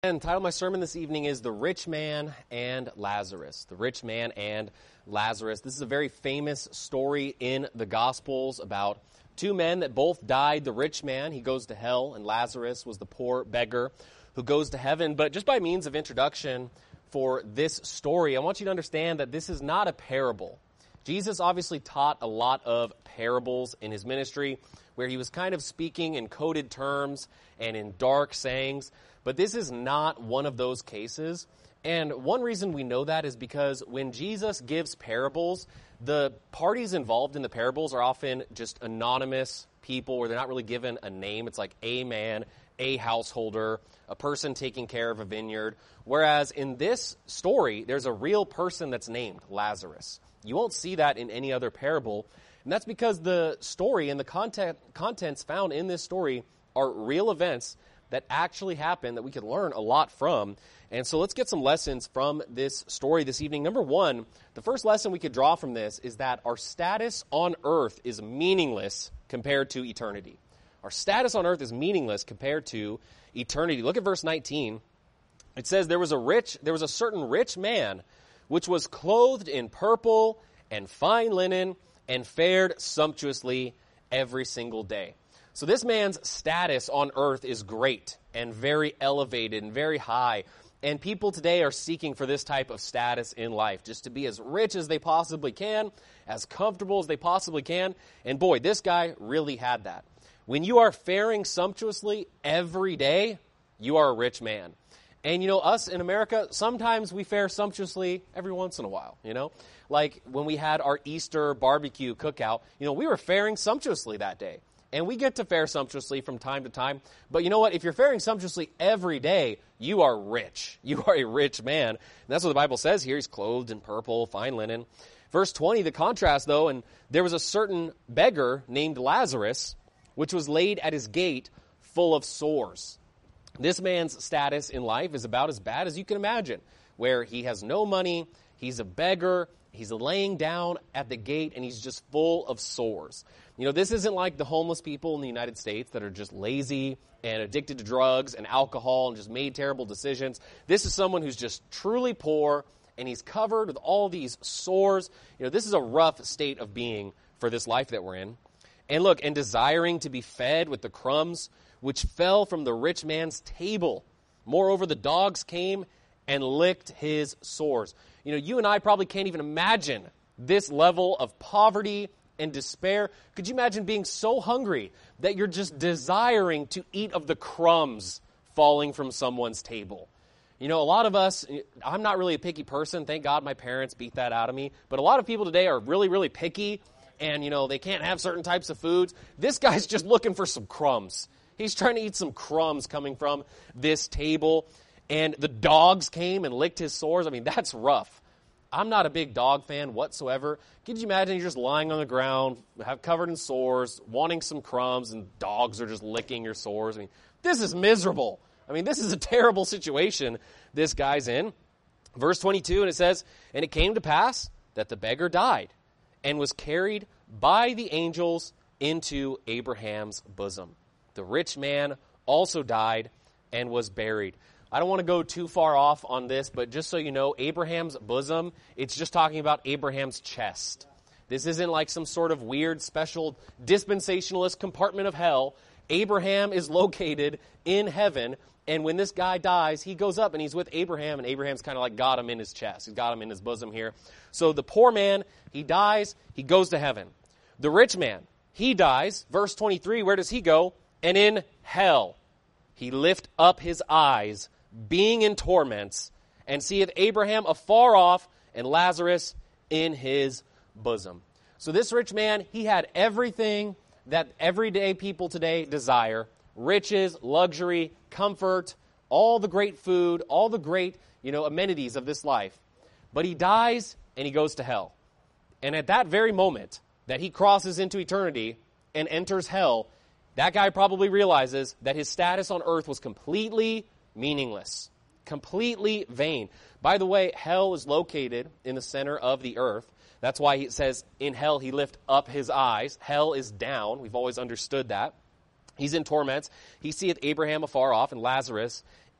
And the title of my sermon this evening is The Rich Man and Lazarus. The Rich Man and Lazarus. This is a very famous story in the Gospels about two men that both died. The rich man, he goes to hell, and Lazarus was the poor beggar who goes to heaven. But just by means of introduction for this story, I want you to understand that this is not a parable. Jesus obviously taught a lot of parables in his ministry where he was kind of speaking in coded terms and in dark sayings. But this is not one of those cases. And one reason we know that is because when Jesus gives parables, the parties involved in the parables are often just anonymous people where they're not really given a name. It's like a man, a householder, a person taking care of a vineyard. Whereas in this story, there's a real person that's named Lazarus. You won't see that in any other parable. And that's because the story and the contents found in this story are real events that actually happened that we can learn a lot from. And so let's get some lessons from this story this evening. Number one, the first lesson we could draw from this is that our status on earth is meaningless compared to eternity. Our status on earth is meaningless compared to eternity. Look at verse 19. It says, there was a certain rich man which was clothed in purple and fine linen and fared sumptuously every single day. So this man's status on earth is great and very elevated and very high. And people today are seeking for this type of status in life, just to be as rich as they possibly can, as comfortable as they possibly can. And boy, this guy really had that. When you are faring sumptuously every day, you are a rich man. And, us in America, sometimes we fare sumptuously every once in a while, Like when we had our Easter barbecue cookout, we were faring sumptuously that day. And we get to fare sumptuously from time to time. But you know what? If you're faring sumptuously every day, you are rich. You are a rich man. And that's what the Bible says here. He's clothed in purple, fine linen. Verse 20, the contrast, though, and there was a certain beggar named Lazarus, which was laid at his gate full of sores. This man's status in life is about as bad as you can imagine, where he has no money, he's a beggar, he's laying down at the gate, and he's just full of sores. This isn't like the homeless people in the United States that are just lazy and addicted to drugs and alcohol and just made terrible decisions. This is someone who's just truly poor, and he's covered with all these sores. This is a rough state of being for this life that we're in. And look, and desiring to be fed with the crumbs which fell from the rich man's table. Moreover, the dogs came and licked his sores. You and I probably can't even imagine this level of poverty and despair. Could you imagine being so hungry that you're just desiring to eat of the crumbs falling from someone's table? A lot of us, I'm not really a picky person. Thank God my parents beat that out of me. But a lot of people today are really, really picky, and, they can't have certain types of foods. This guy's just looking for some crumbs. He's trying to eat some crumbs coming from this table. And the dogs came and licked his sores. That's rough. I'm not a big dog fan whatsoever. Could you imagine you're just lying on the ground, covered in sores, wanting some crumbs, and dogs are just licking your sores? This is miserable. This is a terrible situation this guy's in. Verse 22, and it says, and it came to pass that the beggar died and was carried by the angels into Abraham's bosom. The rich man also died and was buried. I don't want to go too far off on this, but just so you know, Abraham's bosom, it's just talking about Abraham's chest. This isn't like some sort of weird, special, dispensationalist compartment of hell. Abraham is located in heaven, and when this guy dies, he goes up and he's with Abraham, and Abraham's kind of like got him in his chest. He's got him in his bosom here. So the poor man, he dies, he goes to heaven. The rich man, he dies. Verse 23, where does he go? And in hell he lift up his eyes, being in torments, and seeth Abraham afar off, and Lazarus in his bosom. So this rich man, he had everything that everyday people today desire: riches, luxury, comfort, all the great food, all the great, amenities of this life. But he dies and he goes to hell. And at that very moment that he crosses into eternity and enters hell, that guy probably realizes that his status on earth was completely meaningless, completely vain. By the way, hell is located in the center of the earth. That's why it says, in hell he lift up his eyes. Hell is down. We've always understood that. He's in torments. He seeth Abraham afar off and Lazarus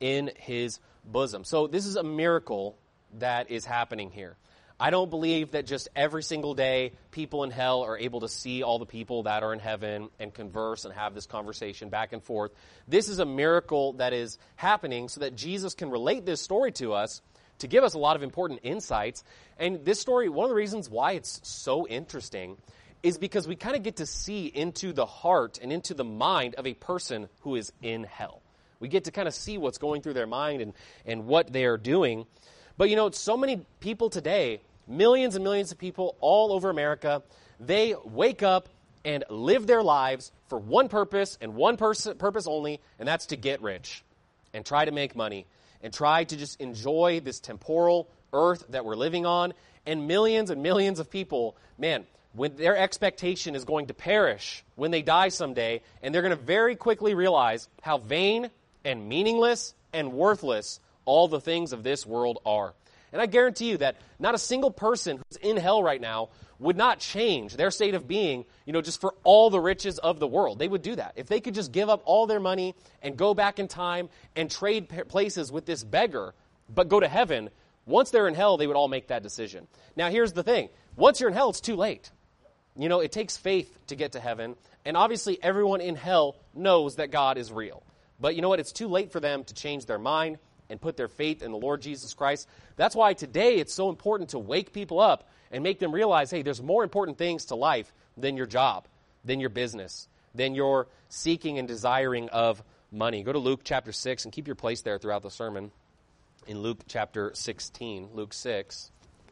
in his bosom. So this is a miracle that is happening here. I don't believe that just every single day people in hell are able to see all the people that are in heaven and converse and have this conversation back and forth. This is a miracle that is happening so that Jesus can relate this story to us to give us a lot of important insights. And this story, one of the reasons why it's so interesting is because we kind of get to see into the heart and into the mind of a person who is in hell. We get to kind of see what's going through their mind and what they are doing. But so many people today, millions and millions of people all over America, they wake up and live their lives for one purpose and one purpose only, and that's to get rich and try to make money and try to just enjoy this temporal earth that we're living on. And millions of people, man, when their expectation is going to perish when they die someday, and they're going to very quickly realize how vain and meaningless and worthless all the things of this world are. And I guarantee you that not a single person who's in hell right now would not change their state of being, just for all the riches of the world. They would do that. If they could just give up all their money and go back in time and trade places with this beggar, but go to heaven, once they're in hell, they would all make that decision. Now, here's the thing. Once you're in hell, it's too late. It takes faith to get to heaven, and obviously everyone in hell knows that God is real. But you know what? It's too late for them to change their mind and put their faith in the Lord Jesus Christ. That's why today it's so important to wake people up and make them realize, hey, there's more important things to life than your job, than your business, than your seeking and desiring of money. Go to Luke chapter 6 and keep your place there throughout the sermon. In Luke chapter 16, Luke 6.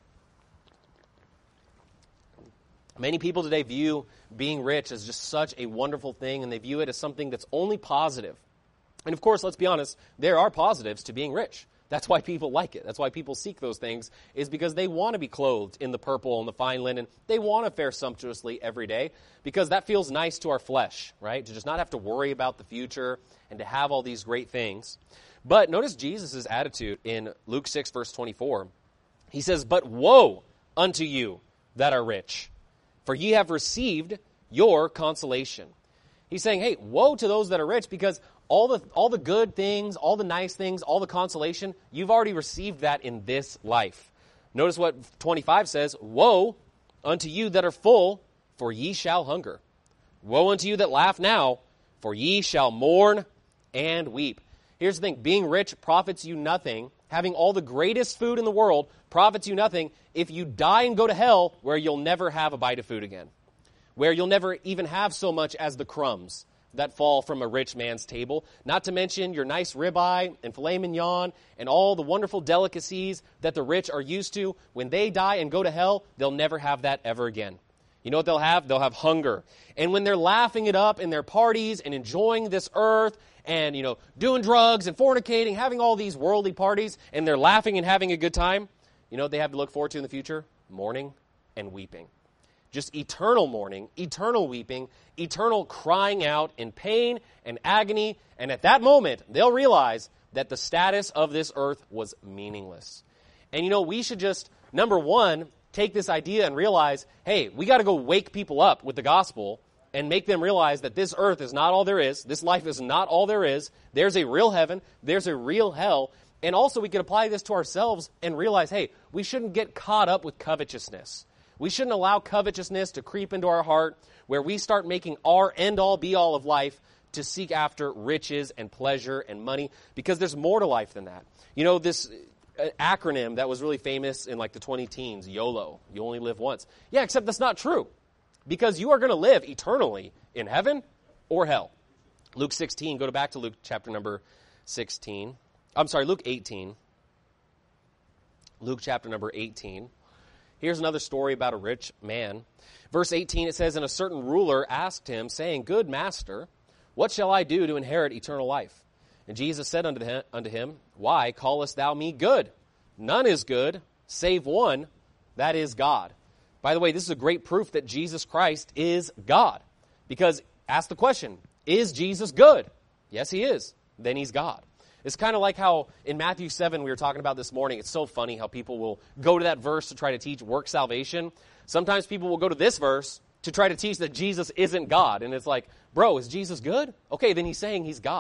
Many people today view being rich as just such a wonderful thing, and they view it as something that's only positive. And of course, let's be honest, there are positives to being rich. That's why people like it. That's why people seek those things, is because they want to be clothed in the purple and the fine linen. They want to fare sumptuously every day because that feels nice to our flesh, right? To just not have to worry about the future and to have all these great things. But notice Jesus' attitude in Luke 6, verse 24. He says, "But woe unto you that are rich, for ye have received your consolation." He's saying, hey, woe to those that are rich, because all the good things, all the nice things, all the consolation, you've already received that in this life. Notice what 25 says, "Woe unto you that are full, for ye shall hunger. Woe unto you that laugh now, for ye shall mourn and weep." Here's the thing, being rich profits you nothing. Having all the greatest food in the world profits you nothing if you die and go to hell, where you'll never have a bite of food again, where you'll never even have so much as the crumbs that fall from a rich man's table, not to mention your nice ribeye and filet mignon and all the wonderful delicacies that the rich are used to. When they die and go to hell, they'll never have that ever again. You know what they'll have? They'll have hunger. And when they're laughing it up in their parties and enjoying this earth and, doing drugs and fornicating, having all these worldly parties, and they're laughing and having a good time, you know what they have to look forward to in the future? Mourning and weeping. Just eternal mourning, eternal weeping, eternal crying out in pain and agony. And at that moment, they'll realize that the status of this earth was meaningless. And we should just, number one, take this idea and realize, hey, we got to go wake people up with the gospel and make them realize that this earth is not all there is. This life is not all there is. There's a real heaven. There's a real hell. And also we can apply this to ourselves and realize, hey, we shouldn't get caught up with covetousness. We shouldn't allow covetousness to creep into our heart where we start making our end-all, be-all of life to seek after riches and pleasure and money, because there's more to life than that. This acronym that was really famous in like the 20-teens, YOLO, you only live once. Yeah, except that's not true, because you are going to live eternally in heaven or hell. Luke 16, go back to Luke chapter number 16. I'm sorry, Luke 18. Luke chapter number 18. Here's another story about a rich man. Verse 18, it says, "And a certain ruler asked him, saying, Good master, what shall I do to inherit eternal life? And Jesus said unto him, Why callest thou me good? None is good, save one, that is God." By the way, this is a great proof that Jesus Christ is God. Because, ask the question, is Jesus good? Yes, he is. Then he's God. It's kind of like how in Matthew 7 we were talking about this morning. It's so funny how people will go to that verse to try to teach work salvation. Sometimes people will go to this verse to try to teach that Jesus isn't God. And it's like, bro, is Jesus good? Okay, then he's saying he's God.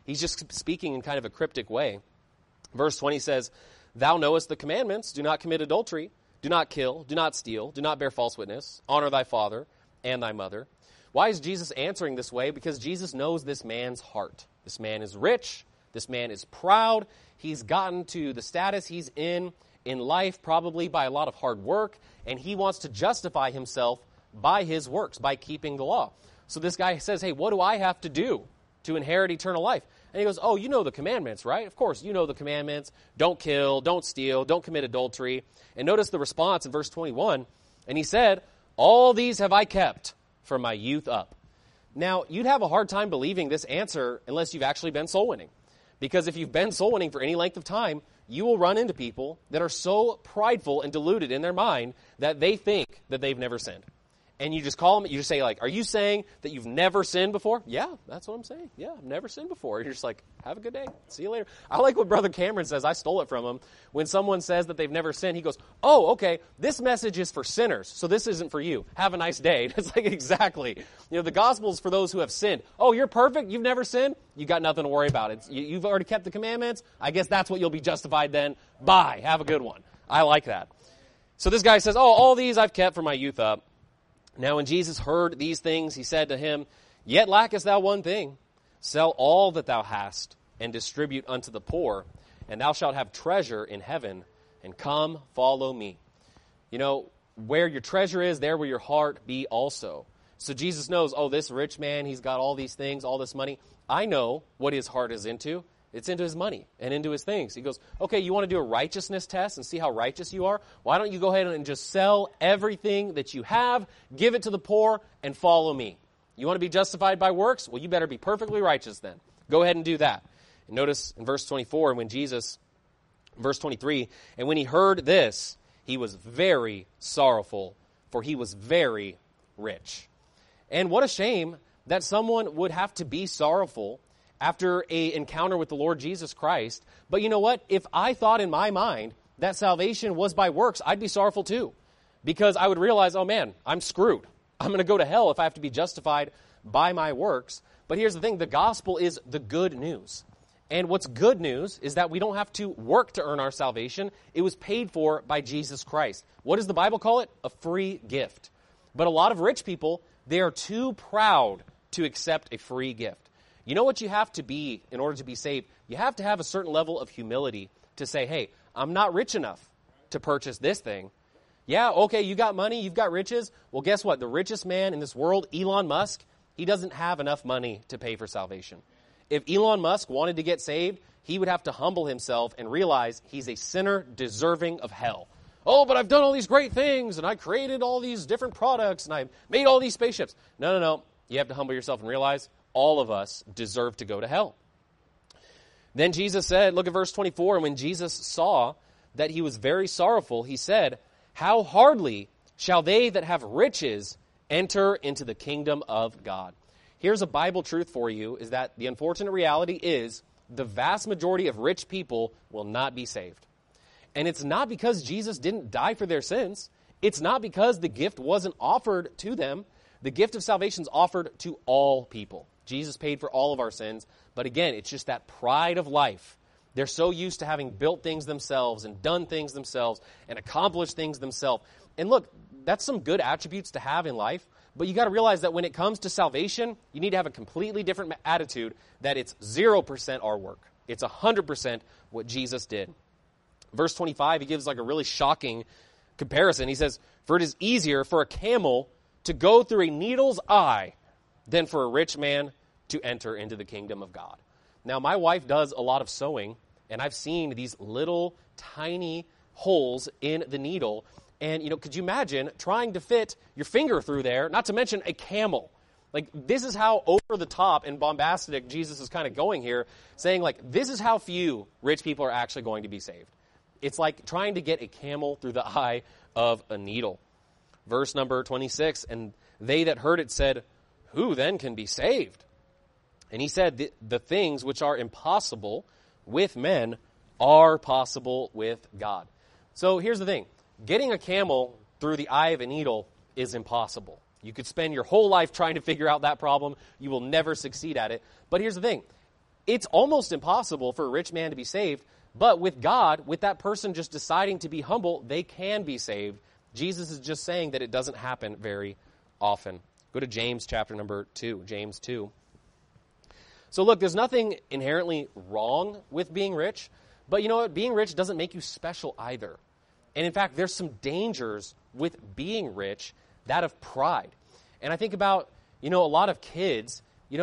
He's just speaking in kind of a cryptic way. Verse 20 says, "Thou knowest the commandments, do not commit adultery, do not kill, do not steal, do not bear false witness, honor thy father and thy mother." Why is Jesus answering this way? Because Jesus knows this man's heart. This man is rich. This man is proud. He's gotten to the status he's in life probably by a lot of hard work, and he wants to justify himself by his works, by keeping the law. So this guy says, hey, what do I have to do to inherit eternal life? And he goes, oh, you know the commandments, right? Of course, you know the commandments. Don't kill, don't steal, don't commit adultery. And notice the response in verse 21. And he said, all these have I kept from my youth up. Now, you'd have a hard time believing this answer unless you've actually been soul winning. Because if you've been soul winning for any length of time, you will run into people that are so prideful and deluded in their mind that they think that they've never sinned. And you just call them, you just say like, are you saying that you've never sinned before? Yeah, that's what I'm saying. Yeah, I've never sinned before. And you're just like, have a good day. See you later. I like what Brother Cameron says. I stole it from him. When someone says that they've never sinned, he goes, oh, okay, this message is for sinners, so this isn't for you. Have a nice day. It's like, exactly. You know, the gospel is for those who have sinned. Oh, you're perfect? You've never sinned? You got nothing to worry about. You've already kept the commandments. I guess that's what you'll be justified then. Bye. Have a good one. I like that. So this guy says, oh, all these I've kept from my youth up. Now when Jesus heard these things, he said to him, yet lackest thou one thing. Sell all that thou hast, and distribute unto the poor, and thou shalt have treasure in heaven, and come, follow me. You know, where your treasure is, there will your heart be also. So Jesus knows, oh, this rich man, he's got all these things, all this money. I know what his heart is into. It's into his money and into his things. He goes, okay, you want to do a righteousness test and see how righteous you are? Why don't you go ahead and just sell everything that you have, give it to the poor, and follow me? You want to be justified by works? Well, you better be perfectly righteous then. Go ahead and do that. And notice in verse 24, verse 23, and when he heard this, he was very sorrowful, for he was very rich. And what a shame that someone would have to be sorrowful after an encounter with the Lord Jesus Christ. But you know what? If I thought in my mind that salvation was by works, I'd be sorrowful too. Because I would realize, oh man, I'm screwed. I'm going to go to hell if I have to be justified by my works. But here's the thing, the gospel is the good news. And what's good news is that we don't have to work to earn our salvation. It was paid for by Jesus Christ. What does the Bible call it? A free gift. But a lot of rich people, they are too proud to accept a free gift. You know what you have to be in order to be saved? You have to have a certain level of humility to say, hey, I'm not rich enough to purchase this thing. Yeah, okay, you got money, you've got riches. Well, guess what? The richest man in this world, Elon Musk, he doesn't have enough money to pay for salvation. If Elon Musk wanted to get saved, he would have to humble himself and realize he's a sinner deserving of hell. Oh, but I've done all these great things, and I created all these different products, and I made all these spaceships. No. You have to humble yourself and realize all of us deserve to go to hell. Then Jesus said, look at verse 24, and when Jesus saw that he was very sorrowful, he said, how hardly shall they that have riches enter into the kingdom of God. Here's a Bible truth for you, is that the unfortunate reality is the vast majority of rich people will not be saved. And it's not because Jesus didn't die for their sins. It's not because the gift wasn't offered to them. The gift of salvation is offered to all people. Jesus paid for all of our sins. But again, it's just that pride of life. They're so used to having built things themselves and done things themselves and accomplished things themselves. And look, that's some good attributes to have in life. But you got to realize that when it comes to salvation, you need to have a completely different attitude, that it's 0% our work. It's 100% what Jesus did. Verse 25, he gives like a really shocking comparison. He says, for it is easier for a camel to go through a needle's eye than for a rich man to enter into the kingdom of God. Now, my wife does a lot of sewing, and I've seen these little tiny holes in the needle. And, you know, could you imagine trying to fit your finger through there, not to mention a camel? Like, this is how over the top and bombastic Jesus is kind of going here, saying, like, this is how few rich people are actually going to be saved. It's like trying to get a camel through the eye of a needle. Verse number 26, and they that heard it said, who then can be saved? And he said, the things which are impossible with men are possible with God. So here's the thing. Getting a camel through the eye of a needle is impossible. You could spend your whole life trying to figure out that problem. You will never succeed at it. But here's the thing. it's almost impossible for a rich man to be saved, but with God, with that person just deciding to be humble, they can be saved. Jesus is just saying that it doesn't happen very often. Go to James chapter number 2, James 2. So look, there's nothing inherently wrong with being rich, but you know what? Being rich doesn't make you special either. And in fact, there's some dangers with being rich, that of pride. And I think about, a lot of kids,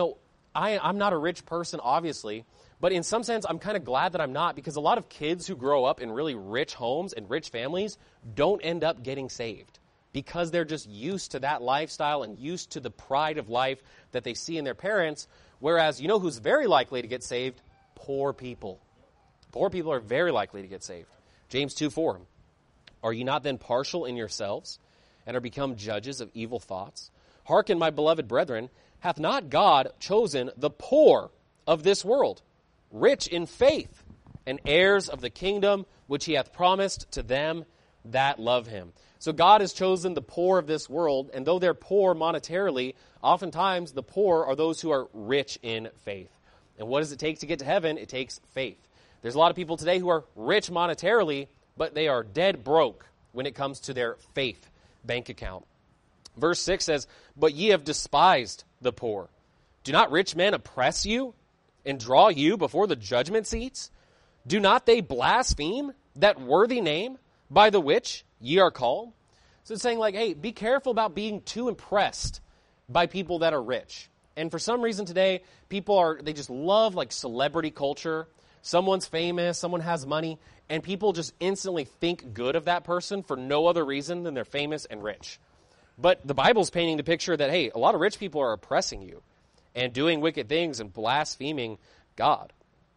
I'm not a rich person, obviously, but in some sense, I'm kind of glad that I'm not, because a lot of kids who grow up in really rich homes and rich families don't end up getting saved because they're just used to that lifestyle and used to the pride of life that they see in their parents. Whereas, who's very likely to get saved? Poor people. Poor people are very likely to get saved. James 2:4. Are you not then partial in yourselves, and are become judges of evil thoughts? Hearken, my beloved brethren, hath not God chosen the poor of this world, rich in faith, and heirs of the kingdom which he hath promised to them that love him? So God has chosen the poor of this world, and though they're poor monetarily, oftentimes the poor are those who are rich in faith. And what does it take to get to heaven? It takes faith. There's a lot of people today who are rich monetarily, but they are dead broke when it comes to their faith bank account. Verse 6 says, but ye have despised the poor. Do not rich men oppress you and draw you before the judgment seats? Do not they blaspheme that worthy name by the which ye are called? So it's saying like, hey, be careful about being too impressed by people that are rich. And for some reason today, they just love like celebrity culture. Someone's famous, someone has money, and people just instantly think good of that person for no other reason than they're famous and rich. But the Bible's painting the picture that, hey, a lot of rich people are oppressing you and doing wicked things and blaspheming God.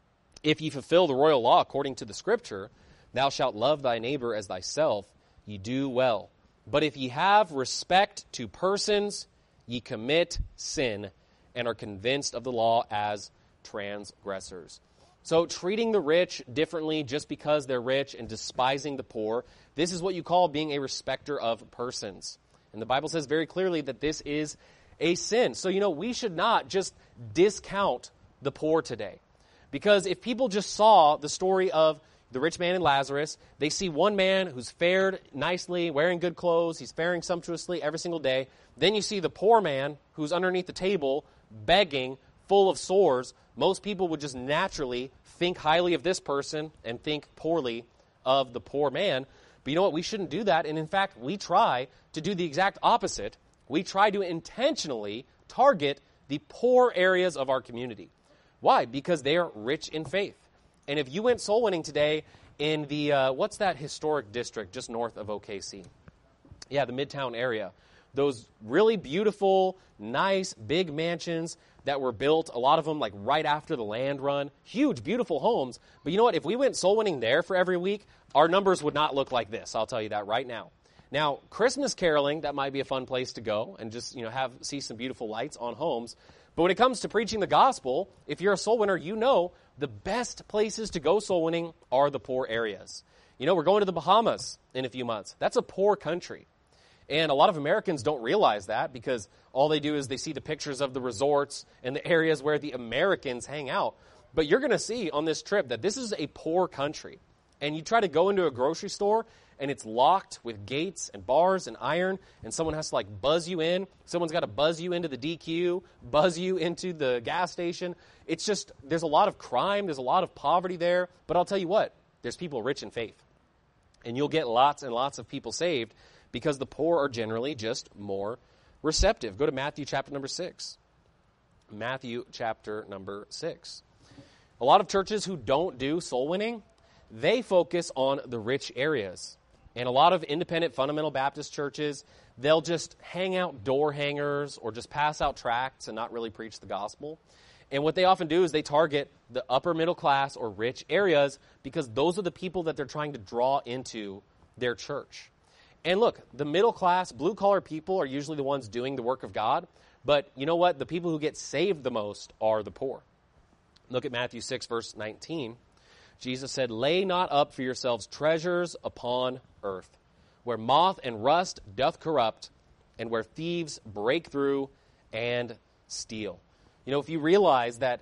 If ye fulfill the royal law according to the Scripture, thou shalt love thy neighbor as thyself, ye do well. But if ye have respect to persons, ye commit sin and are convinced of the law as transgressors. So treating the rich differently just because they're rich and despising the poor, this is what you call being a respecter of persons. And the Bible says very clearly that this is a sin. So, we should not just discount the poor today. Because if people just saw the story of the rich man and Lazarus, they see one man who's fared nicely, wearing good clothes, he's faring sumptuously every single day. Then you see the poor man who's underneath the table, begging, full of sores. Most people would just naturally think highly of this person and think poorly of the poor man. But you know what? We shouldn't do that. And in fact, we try to do the exact opposite. We try to intentionally target the poor areas of our community. Why? Because they are rich in faith. And if you went soul winning today in the, what's that historic district just north of OKC? Yeah, the Midtown area. Those really beautiful, nice, big mansions that were built, a lot of them like right after the land run. Huge, beautiful homes. But you know what? If we went soul winning there for every week, our numbers would not look like this. I'll tell you that right now. Now, Christmas caroling, that might be a fun place to go and just, see some beautiful lights on homes. But when it comes to preaching the gospel, if you're a soul winner, the best places to go soul winning are the poor areas. We're going to the Bahamas in a few months. That's a poor country. And a lot of Americans don't realize that because all they do is they see the pictures of the resorts and the areas where the Americans hang out. But you're going to see on this trip that this is a poor country. And you try to go into a grocery store and it's locked with gates and bars and iron, and someone has to buzz you in. Someone's got to buzz you into the DQ, buzz you into the gas station. It's just, there's a lot of crime, there's a lot of poverty there. But I'll tell you what, there's people rich in faith. And you'll get lots and lots of people saved because the poor are generally just more receptive. Go to Matthew chapter number 6. Matthew chapter number 6. A lot of churches who don't do soul winning, they focus on the rich areas. And a lot of independent fundamental Baptist churches, they'll just hang out door hangers or just pass out tracts and not really preach the gospel. And what they often do is they target the upper middle class or rich areas because those are the people that they're trying to draw into their church. And look, the middle class, blue-collar people are usually the ones doing the work of God. But you know what? The people who get saved the most are the poor. Look at Matthew 6, verse 19. Jesus said, lay not up for yourselves treasures upon earth, where moth and rust doth corrupt, and where thieves break through and steal. If you realize that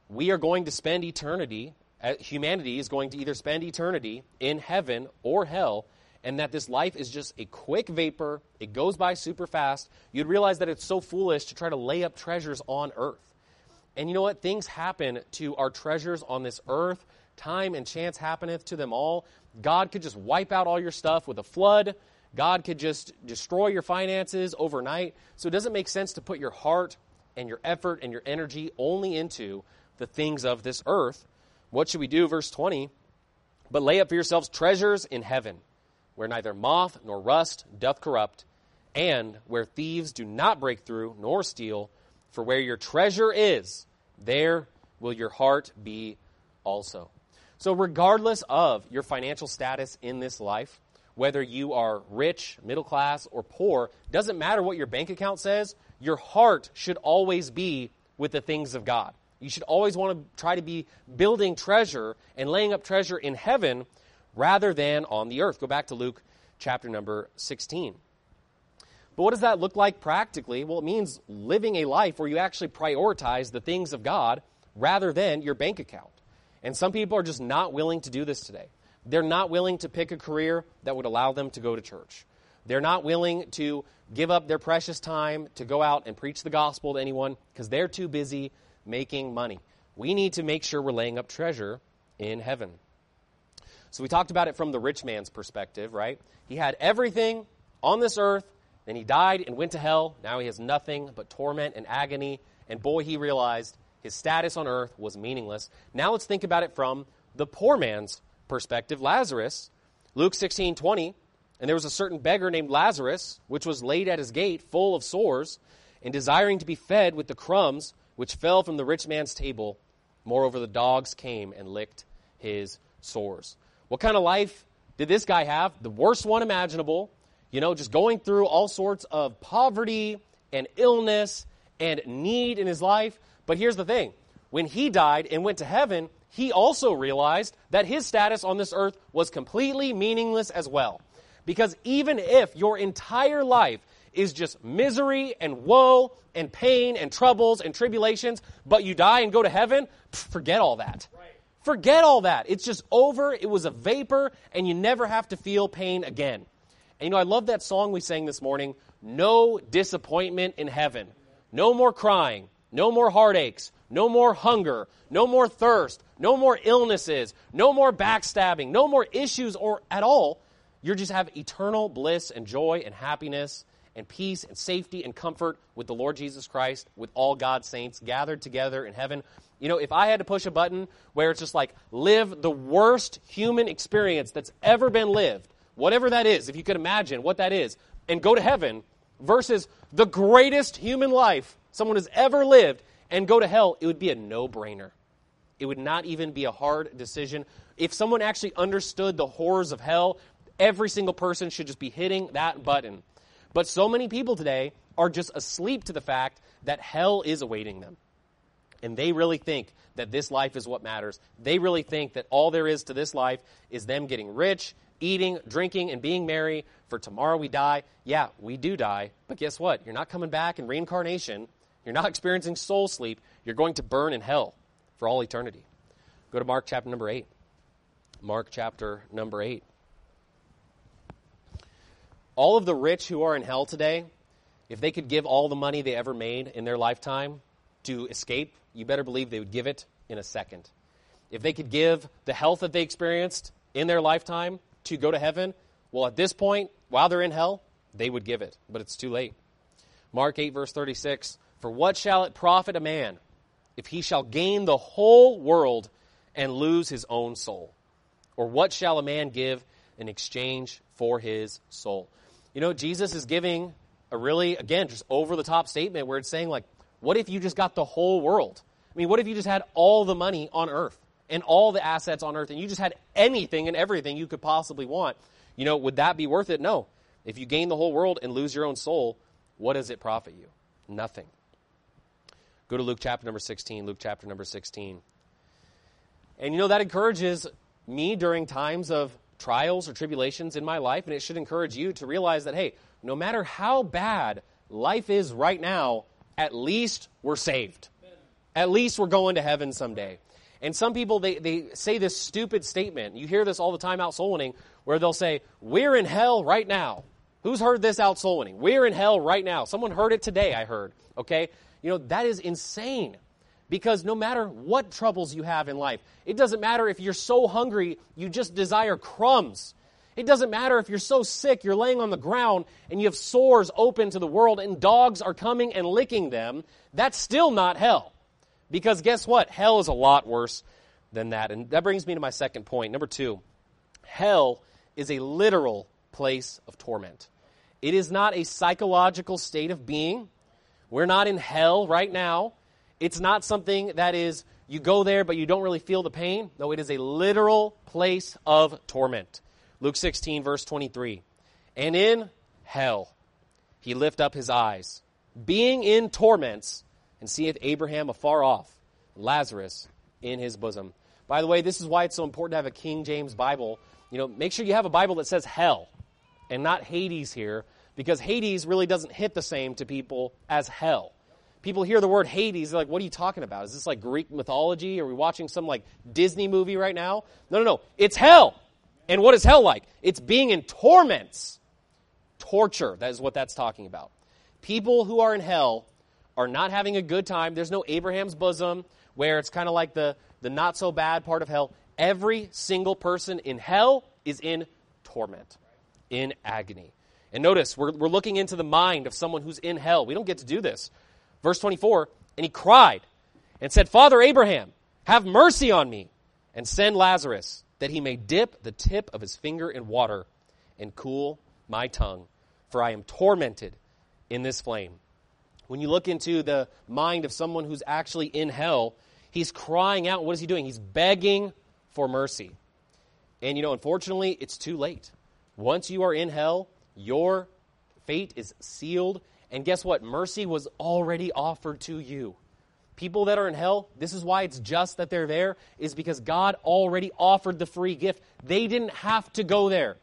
we are going to spend eternity, humanity is going to either spend eternity in heaven or hell, and that this life is just a quick vapor, it goes by super fast, you'd realize that it's so foolish to try to lay up treasures on earth. And you know what? Things happen to our treasures on this earth. Time and chance happeneth to them all. God could just wipe out all your stuff with a flood. God could just destroy your finances overnight. So it doesn't make sense to put your heart and your effort and your energy only into the things of this earth. What should we do? Verse 20, but lay up for yourselves treasures in heaven, where neither moth nor rust doth corrupt, and where thieves do not break through nor steal. For where your treasure is, there will your heart be also. So regardless of your financial status in this life, whether you are rich, middle class, or poor, doesn't matter what your bank account says, your heart should always be with the things of God. You should always want to try to be building treasure and laying up treasure in heaven rather than on the earth. Go back to Luke chapter number 16. But what does that look like practically? Well, it means living a life where you actually prioritize the things of God rather than your bank account. And some people are just not willing to do this today. They're not willing to pick a career that would allow them to go to church. They're not willing to give up their precious time to go out and preach the gospel to anyone because they're too busy making money. We need to make sure we're laying up treasure in heaven. So we talked about it from the rich man's perspective, right? He had everything on this earth. Then he died and went to hell. Now he has nothing but torment and agony. And boy, he realized his status on earth was meaningless. Now let's think about it from the poor man's perspective. Lazarus, Luke 16:20, and there was a certain beggar named Lazarus, which was laid at his gate, full of sores, and desiring to be fed with the crumbs which fell from the rich man's table. Moreover, the dogs came and licked his sores. What kind of life did this guy have? The worst one imaginable. You know, just going through all sorts of poverty and illness and need in his life. But here's the thing. When he died and went to heaven, he also realized that his status on this earth was completely meaningless as well. Because even if your entire life is just misery and woe and pain and troubles and tribulations, but you die and go to heaven, forget all that. Right. Forget all that. It's just over. It was a vapor, and you never have to feel pain again. And, you know, I love that song we sang this morning, No Disappointment in Heaven. No more crying, no more heartaches, no more hunger, no more thirst, no more illnesses, no more backstabbing, no more issues or at all. You just have eternal bliss and joy and happiness and peace and safety and comfort with the Lord Jesus Christ, with all God's saints gathered together in heaven. You know, if I had to push a button where it's just like, live the worst human experience that's ever been lived, whatever that is, if you could imagine what that is, and go to heaven versus the greatest human life someone has ever lived and go to hell, it would be a no-brainer. It would not even be a hard decision. If someone actually understood the horrors of hell, every single person should just be hitting that button. But so many people today are just asleep to the fact that hell is awaiting them. And they really think that this life is what matters. They really think that all there is to this life is them getting rich, eating, drinking, and being merry, for tomorrow we die. Yeah, we do die, but guess what? You're not coming back in reincarnation. You're not experiencing soul sleep. You're going to burn in hell for all eternity. Go to Mark chapter number 8. Mark chapter number 8. All of the rich who are in hell today, if they could give all the money they ever made in their lifetime to escape, you better believe they would give it in a second. If they could give the health that they experienced in their lifetime to go to heaven, well, at this point, while they're in hell, they would give it, but it's too late. Mark 8, verse 36, for what shall it profit a man if he shall gain the whole world and lose his own soul? Or what shall a man give in exchange for his soul? You know, Jesus is giving a really, again, just over-the-top statement where it's saying, like, what if you just got the whole world? I mean, what if you just had all the money on earth and all the assets on earth and you just had anything and everything you could possibly want? You know, would that be worth it? No. If you gain the whole world and lose your own soul, what does it profit you? Nothing. Go to Luke chapter number 16. Luke chapter number 16. And you know, that encourages me during times of trials or tribulations in my life, and it should encourage you to realize that, hey, no matter how bad life is right now, at least we're saved. At least we're going to heaven someday. And some people, they say this stupid statement. You hear this all the time out soul winning, where they'll say, we're in hell right now. Who's heard this out soul winning? We're in hell right now. Someone heard it today, I heard. Okay? That is insane. Because no matter what troubles you have in life, it doesn't matter if you're so hungry you just desire crumbs. It doesn't matter if you're so sick you're laying on the ground and you have sores open to the world and dogs are coming and licking them. That's still not hell. Because guess what? Hell is a lot worse than that. And that brings me to my second point. Number 2, hell is a literal place of torment. It is not a psychological state of being. We're not in hell right now. It's not something that is, you go there but you don't really feel the pain. No, it is a literal place of torment. Luke 16, verse 23. And in hell he lift up his eyes, being in torments, and seeth Abraham afar off, Lazarus in his bosom. By the way, this is why it's so important to have a King James Bible. Make sure you have a Bible that says hell and not Hades here, because Hades really doesn't hit the same to people as hell. People hear the word Hades, they're like, what are you talking about? Is this like Greek mythology? Are we watching some like Disney movie right now? No. It's hell. And what is hell like? It's being in torments. Torture, that is what that's talking about. People who are in hell are not having a good time. There's no Abraham's bosom where it's kind of like the not so bad part of hell. Every single person in hell is in torment, in agony. And notice, we're looking into the mind of someone who's in hell. We don't get to do this. Verse 24, and he cried and said, Father Abraham, have mercy on me, and send Lazarus, that he may dip the tip of his finger in water and cool my tongue, for I am tormented in this flame. When you look into the mind of someone who's actually in hell, he's crying out. What is he doing? He's begging for mercy. And unfortunately, it's too late. Once you are in hell, your fate is sealed. And guess what? Mercy was already offered to you. People that are in hell, this is why it's just that they're there, is because God already offered the free gift. They didn't have to go there.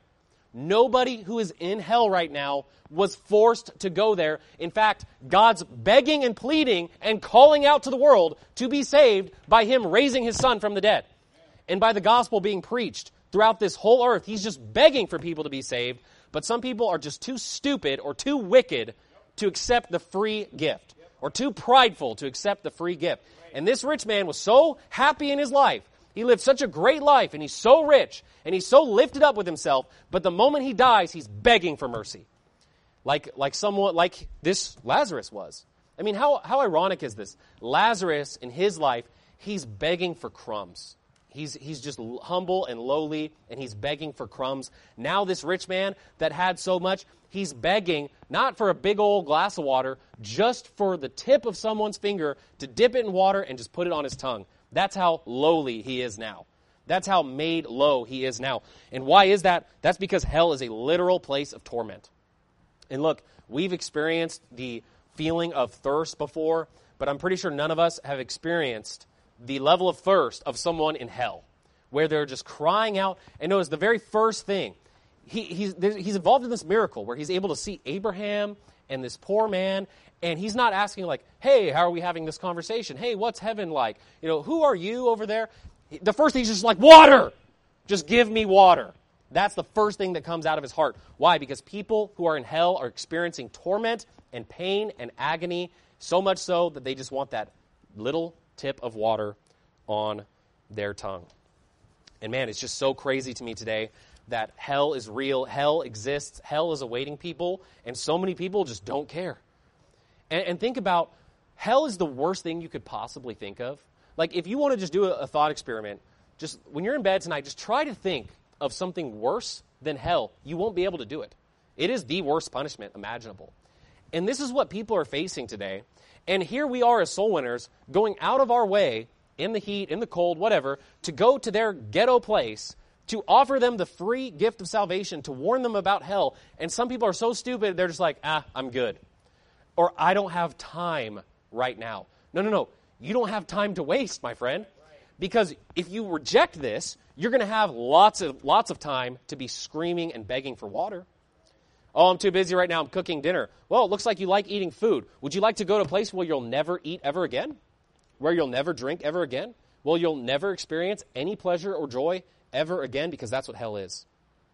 Nobody who is in hell right now was forced to go there. In fact, God's begging and pleading and calling out to the world to be saved by him raising his son from the dead. And by the gospel being preached throughout this whole earth, he's just begging for people to be saved. But some people are just too stupid or too wicked to accept the free gift, or too prideful to accept the free gift. And this rich man was so happy in his life. He lived such a great life, and he's so rich, and he's so lifted up with himself, but the moment he dies, he's begging for mercy. Like someone, like this Lazarus was. I mean, how ironic is this? Lazarus, in his life, he's begging for crumbs. He's just humble and lowly, and he's begging for crumbs. Now this rich man that had so much, he's begging not for a big old glass of water, just for the tip of someone's finger to dip it in water and just put it on his tongue. That's how lowly he is now. That's how made low he is now. And why is that? That's because hell is a literal place of torment. And look, we've experienced the feeling of thirst before, but I'm pretty sure none of us have experienced the level of thirst of someone in hell, where they're just crying out. And notice the very first thing, he's involved in this miracle where he's able to see Abraham and this poor man, and he's not asking like, hey, how are we having this conversation? Hey, what's heaven like? Who are you over there? The first thing, he's just like, water! Just give me water. That's the first thing that comes out of his heart. Why? Because people who are in hell are experiencing torment and pain and agony, so much so that they just want that little tip of water on their tongue. And man, it's just so crazy to me today that hell is real, hell exists, hell is awaiting people, and so many people just don't care. And think about, hell is the worst thing you could possibly think of. Like, if you want to just do a thought experiment, just when you're in bed tonight, just try to think of something worse than hell. You won't be able to do it. It is the worst punishment imaginable. And this is what people are facing today. And here we are as soul winners going out of our way, in the heat, in the cold, whatever, to go to their ghetto place to offer them the free gift of salvation, to warn them about hell. And some people are so stupid, they're just like, I'm good. Or I don't have time right now. No. You don't have time to waste, my friend. Because if you reject this, you're going to have lots of time to be screaming and begging for water. Oh, I'm too busy right now. I'm cooking dinner. Well, it looks like you like eating food. Would you like to go to a place where you'll never eat ever again? where you'll never drink ever again? Well, you'll never experience any pleasure or joy ever again, because that's what hell is.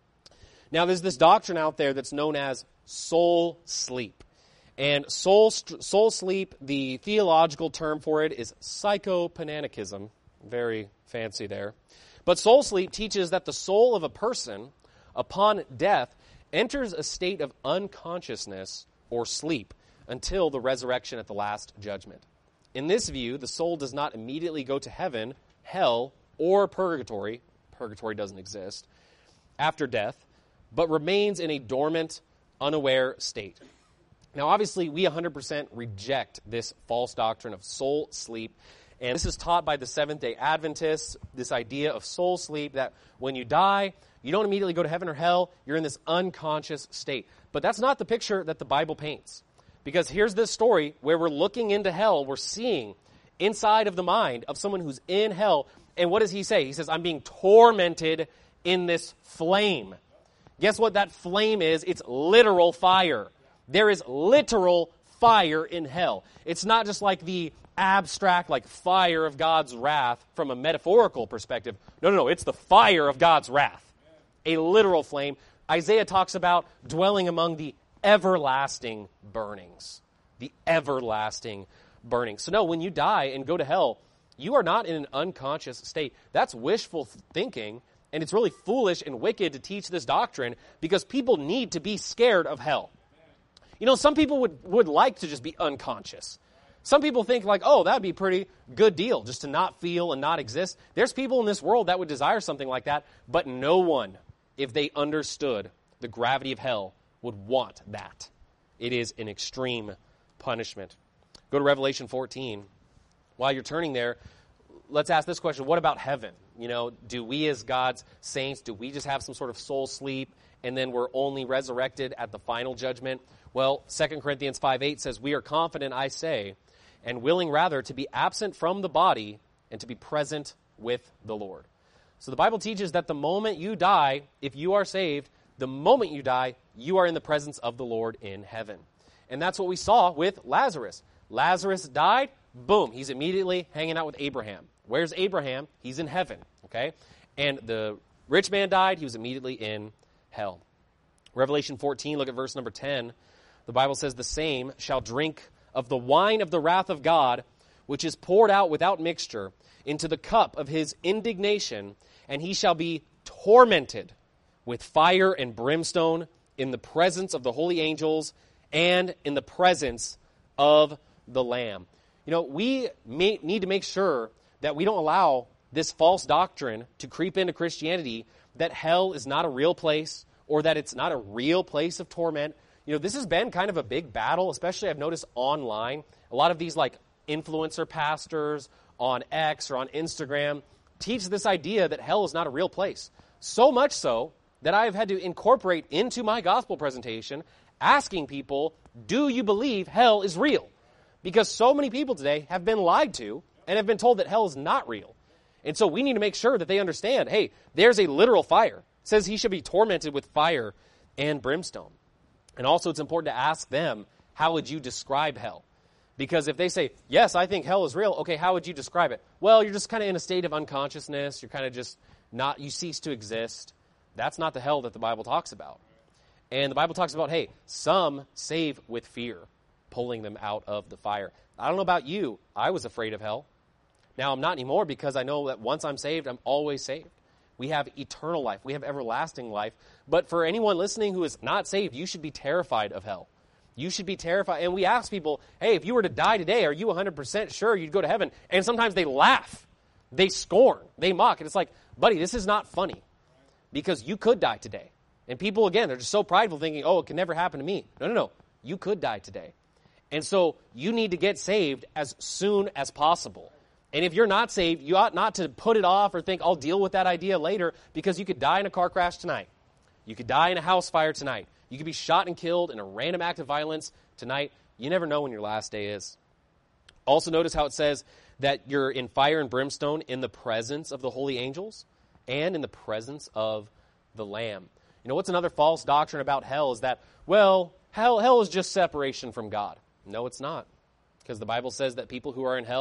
Now, there's this doctrine out there that's known as soul sleep. And soul sleep, the theological term for it is psychopananicism. Very fancy there. But soul sleep teaches that the soul of a person, upon death, enters a state of unconsciousness or sleep until the resurrection at the last judgment. In this view, the soul does not immediately go to heaven, hell, or purgatory. Purgatory doesn't exist after death, but remains in a dormant, unaware state. Now, obviously, we 100% reject this false doctrine of soul sleep, and this is taught by the Seventh-day Adventists, this idea of soul sleep, that when you die, you don't immediately go to heaven or hell, you're in this unconscious state. But that's not the picture that the Bible paints. Because here's this story where we're looking into hell, we're seeing inside of the mind of someone who's in hell, and what does he say? He says, I'm being tormented in this flame. Guess what that flame is? It's literal fire. There is literal fire in hell. It's not just like the abstract, like fire of God's wrath from a metaphorical perspective. No, it's the fire of God's wrath. A literal flame. Isaiah talks about dwelling among the everlasting burnings. The everlasting burnings. So no, when you die and go to hell, you are not in an unconscious state. That's wishful thinking, and it's really foolish and wicked to teach this doctrine because people need to be scared of hell. You know, some people would like to just be unconscious. Some people think like, oh, that'd be a pretty good deal just to not feel and not exist. There's people in this world that would desire something like that, but no one, if they understood the gravity of hell, would want that. It is an extreme punishment. Go to Revelation 14. While you're turning there, let's ask this question. What about heaven? You know, do we as God's saints, do we just have some sort of soul sleep and then we're only resurrected at the final judgment? Well, 2 Corinthians 5:8 says, we are confident, I say, and willing rather to be absent from the body and to be present with the Lord. So the Bible teaches that the moment you die, if you are saved, the moment you die, you are in the presence of the Lord in heaven. And that's what we saw with Lazarus. Lazarus died, boom, he's immediately hanging out with Abraham. Where's Abraham? He's in heaven, okay? And the rich man died, he was immediately in hell. Revelation 14, look at verse number 10. The Bible says, the same shall drink of the wine of the wrath of God, which is poured out without mixture into the cup of his indignation, and he shall be tormented with fire and brimstone in the presence of the holy angels and in the presence of the Lamb. You know, we need to make sure that we don't allow this false doctrine to creep into Christianity that hell is not a real place or that it's not a real place of torment. You know, this has been kind of a big battle, especially I've noticed online. A lot of these like influencer pastors on X or on Instagram teach this idea that hell is not a real place. So much so that I've had to incorporate into my gospel presentation asking people, do you believe hell is real? Because so many people today have been lied to and have been told that hell is not real. And so we need to make sure that they understand, hey, there's a literal fire. It says he should be tormented with fire and brimstone. And also it's important to ask them, how would you describe hell? Because if they say, yes, I think hell is real, okay, how would you describe it? Well, you're just kind of in a state of unconsciousness. You're kind of just not, you cease to exist. That's not the hell that the Bible talks about. And the Bible talks about, hey, some save with fear, pulling them out of the fire. I don't know about you. I was afraid of hell. Now I'm not anymore because I know that once I'm saved, I'm always saved. We have eternal life. We have everlasting life. But for anyone listening who is not saved, you should be terrified of hell. You should be terrified. And we ask people, hey, if you were to die today, are you 100% sure you'd go to heaven? And sometimes they laugh. They scorn. They mock. And it's like, buddy, this is not funny because you could die today. And people, again, they're just so prideful thinking, oh, it can never happen to me. No. You could die today. And so you need to get saved as soon as possible. And if you're not saved, you ought not to put it off or think, I'll deal with that idea later, because you could die in a car crash tonight. You could die in a house fire tonight. You could be shot and killed in a random act of violence tonight. You never know when your last day is. Also notice how it says that you're in fire and brimstone in the presence of the holy angels and in the presence of the Lamb. You know, what's another false doctrine about hell is that, well, hell is just separation from God. No, it's not. Because the Bible says that people who are in hell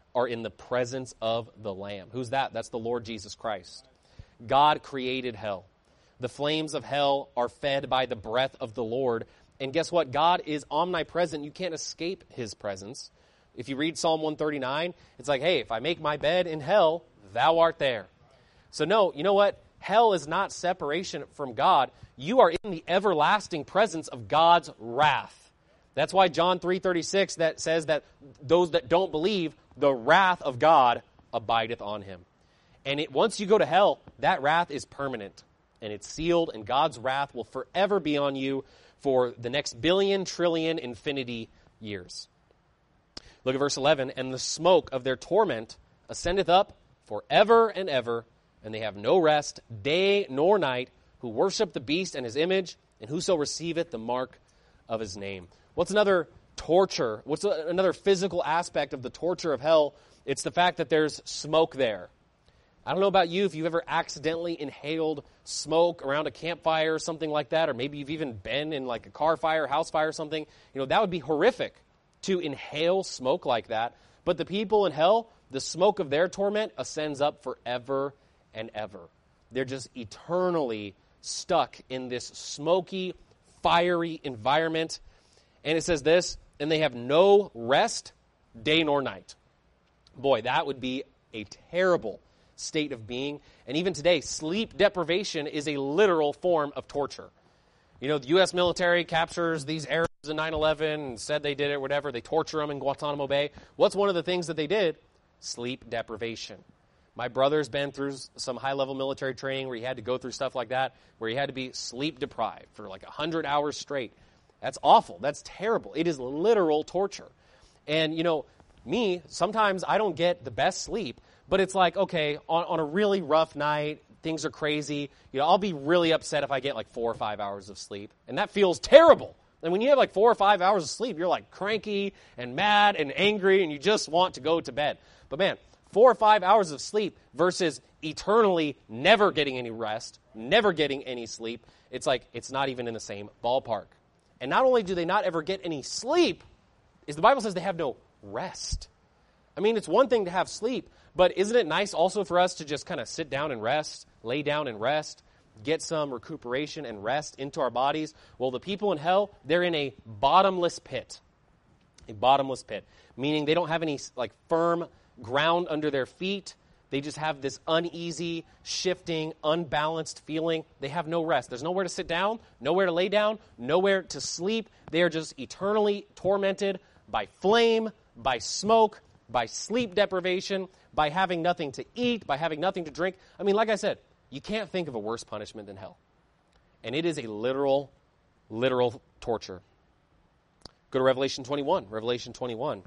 are in the presence of the Lamb. Who's that? That's the Lord Jesus Christ. God created hell. The flames of hell are fed by the breath of the Lord. And guess what? God is omnipresent. You can't escape his presence. If you read Psalm 139, it's like, hey, if I make my bed in hell, thou art there. So no, you know what? Hell is not separation from God. You are in the everlasting presence of God's wrath. That's why John 3:36 that says that those that don't believe, the wrath of God abideth on him. And once you go to hell, that wrath is permanent. And it's sealed, and God's wrath will forever be on you for the next billion, trillion, infinity years. Look at verse 11. And the smoke of their torment ascendeth up forever and ever, and they have no rest, day nor night, who worship the beast and his image, and whoso receiveth the mark of his name. What's another torture? What's another physical aspect of the torture of hell? It's the fact that there's smoke there. I don't know about you if you've ever accidentally inhaled smoke around a campfire or something like that, or maybe you've even been in like a car fire, house fire or something. You know, that would be horrific to inhale smoke like that. But the people in hell, the smoke of their torment ascends up forever and ever. They're just eternally stuck in this smoky, fiery environment. And it says this, and they have no rest, day nor night. Boy, that would be a terrible state of being. And even today, sleep deprivation is a literal form of torture. You know, the U.S. military captures these Arabs in 9/11 and said they did it, whatever. They torture them in Guantanamo Bay. What's one of the things that they did? Sleep deprivation. My brother's been through some high-level military training where he had to go through stuff like that, where he had to be sleep deprived for like 100 hours straight. That's awful. That's terrible. It is literal torture. And, you know, me, sometimes I don't get the best sleep, but it's like, okay, on a really rough night, things are crazy. You know, I'll be really upset if I get like 4 or 5 hours of sleep, and that feels terrible. And when you have like 4 or 5 hours of sleep, you're like cranky and mad and angry, and you just want to go to bed. But man, 4 or 5 hours of sleep versus eternally never getting any rest, never getting any sleep, it's like it's not even in the same ballpark. And not only do they not ever get any sleep, is the Bible says they have no rest. I mean, it's one thing to have sleep, but isn't it nice also for us to just kind of sit down and rest, lay down and rest, get some recuperation and rest into our bodies? Well, the people in hell, they're in a bottomless pit. A bottomless pit, meaning they don't have any like firm ground under their feet. They just have this uneasy, shifting, unbalanced feeling. They have no rest. There's nowhere to sit down, nowhere to lay down, nowhere to sleep. They are just eternally tormented by flame, by smoke, by sleep deprivation, by having nothing to eat, by having nothing to drink. I mean, like I said, you can't think of a worse punishment than hell. And it is a literal torture. Go to Revelation 21. Revelation 21.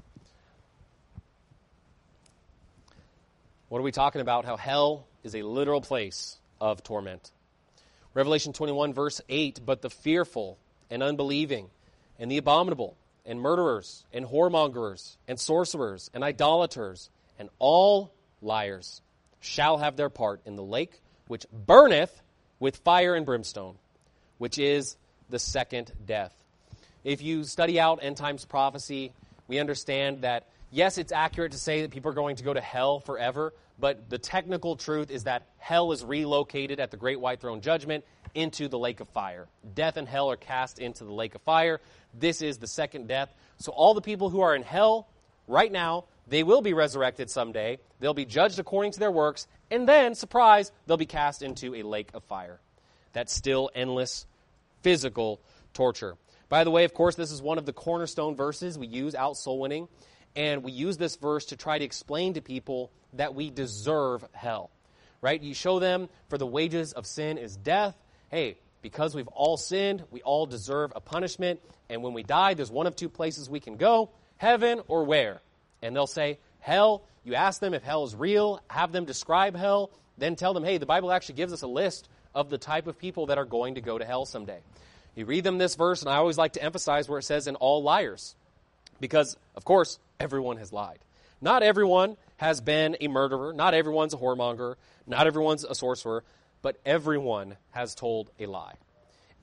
What are we talking about? How hell is a literal place of torment. Revelation 21, verse 8, but the fearful and unbelieving and the abominable and murderers and whoremongers and sorcerers and idolaters and all liars shall have their part in the lake which burneth with fire and brimstone, which is the second death. If you study out end times prophecy, we understand that, yes, it's accurate to say that people are going to go to hell forever, but the technical truth is that hell is relocated at the great white throne judgment into the lake of fire. Death and hell are cast into the lake of fire. This is the second death. So all the people who are in hell right now, they will be resurrected someday. They'll be judged according to their works, and then, surprise, they'll be cast into a lake of fire. That's still endless physical torture. By the way, of course, this is one of the cornerstone verses we use out soul winning, and we use this verse to try to explain to people that we deserve hell, right? You show them, for the wages of sin is death. Hey, because we've all sinned, we all deserve a punishment, and when we die, there's one of two places we can go, heaven or where? And they'll say, hell. You ask them if hell is real, have them describe hell, then tell them, hey, the Bible actually gives us a list of the type of people that are going to go to hell someday. You read them this verse, and I always like to emphasize where it says, and all liars. Because, of course, everyone has lied. Not everyone has been a murderer. Not everyone's a whoremonger. Not everyone's a sorcerer. But everyone has told a lie.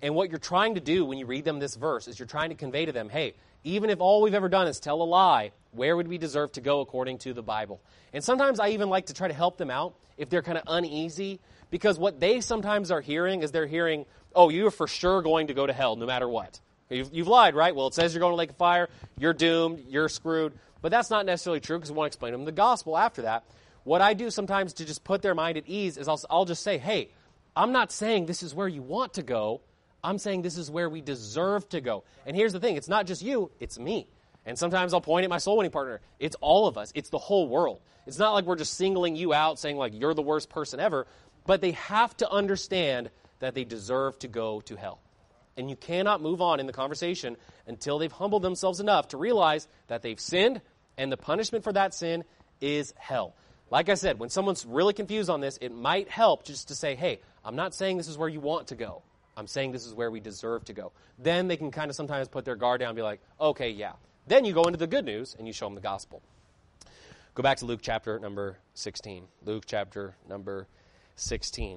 And what you're trying to do when you read them this verse is you're trying to convey to them, hey, even if all we've ever done is tell a lie, where would we deserve to go according to the Bible? And sometimes I even like to try to help them out if they're kind of uneasy, because what they sometimes are hearing is they're hearing, oh, you're for sure going to go to hell no matter what. You've lied, right? Well, it says you're going to lake of fire, you're doomed, you're screwed. But that's not necessarily true, because we want to explain to them the gospel after that. What I do sometimes to just put their mind at ease is I'll just say, hey, I'm not saying this is where you want to go. I'm saying this is where we deserve to go. And here's the thing. It's not just you. It's me. And sometimes I'll point at my soul winning partner. It's all of us. It's the whole world. It's not like we're just singling you out, saying like you're the worst person ever. But they have to understand that they deserve to go to hell. And you cannot move on in the conversation until they've humbled themselves enough to realize that they've sinned, and the punishment for that sin is hell. Like I said, when someone's really confused on this, it might help just to say, hey, I'm not saying this is where you want to go. I'm saying this is where we deserve to go. Then they can kind of sometimes put their guard down and be like, okay, yeah. Then you go into the good news and you show them the gospel. Go back to Luke chapter number 16. Luke chapter number 16.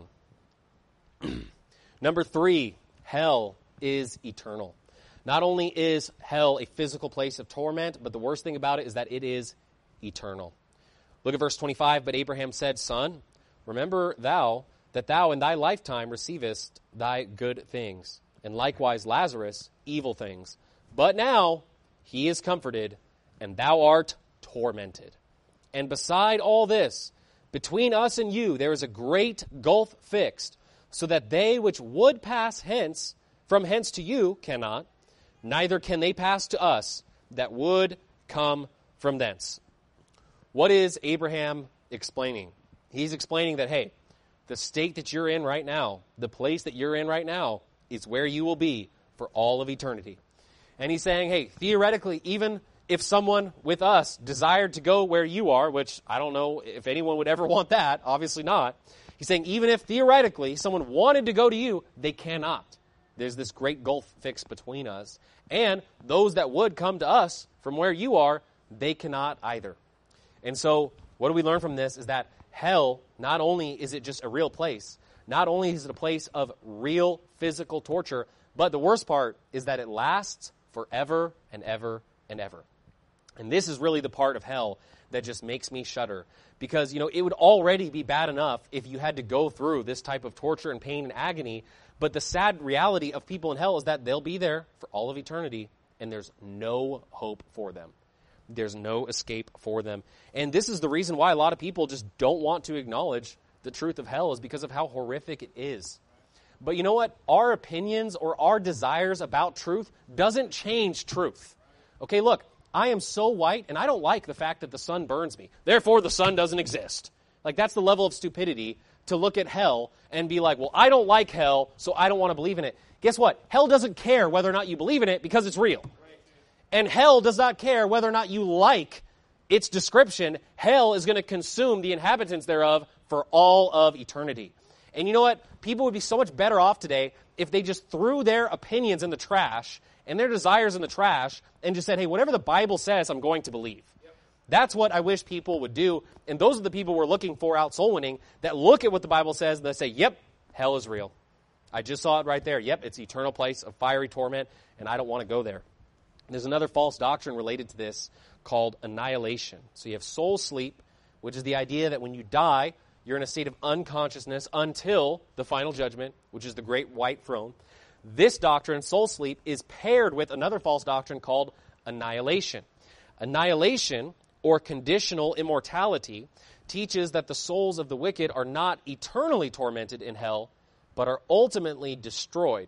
Number 3, hell is eternal. Not only is hell a physical place of torment, but the worst thing about it is that it is eternal. Look at verse 25. But Abraham said, Son, remember thou that thou in thy lifetime receivest thy good things, and likewise Lazarus evil things. But now he is comforted, and thou art tormented. And beside all this, between us and you there is a great gulf fixed, so that they which would pass hence from hence to you cannot, neither can they pass to us that would come from thence. What is Abraham explaining? He's explaining that, hey, the state that you're in right now, the place that you're in right now, is where you will be for all of eternity. And he's saying, hey, theoretically, even if someone with us desired to go where you are, which I don't know if anyone would ever want that, obviously not. He's saying even if theoretically someone wanted to go to you, they cannot. There's this great gulf fixed between us. And those that would come to us from where you are, they cannot either. And so what do we learn from this is that hell, not only is it just a real place, not only is it a place of real physical torture, but the worst part is that it lasts forever and ever and ever. And this is really the part of hell that just makes me shudder. Because, it would already be bad enough if you had to go through this type of torture and pain and agony. But the sad reality of people in hell is that they'll be there for all of eternity, and there's no hope for them. There's no escape for them. And this is the reason why a lot of people just don't want to acknowledge the truth of hell, is because of how horrific it is. But you know what? Our opinions or our desires about truth doesn't change truth. Okay, look, I am so white, and I don't like the fact that the sun burns me. Therefore, the sun doesn't exist. Like, that's the level of stupidity to look at hell and be like, well, I don't like hell, so I don't want to believe in it. Guess what? Hell doesn't care whether or not you believe in it because it's real. And hell does not care whether or not you like its description. Hell is going to consume the inhabitants thereof for all of eternity. And you know what? People would be so much better off today if they just threw their opinions in the trash and their desires in the trash and just said, hey, whatever the Bible says, I'm going to believe. Yep. That's what I wish people would do. And those are the people we're looking for out soul winning, that look at what the Bible says and they say, yep, hell is real. I just saw it right there. Yep, it's an eternal place of fiery torment, and I don't want to go there. There's another false doctrine related to this called annihilation. So you have soul sleep, which is the idea that when you die, you're in a state of unconsciousness until the final judgment, which is the great white throne. This doctrine, soul sleep, is paired with another false doctrine called annihilation. Annihilation, or conditional immortality, teaches that the souls of the wicked are not eternally tormented in hell, but are ultimately destroyed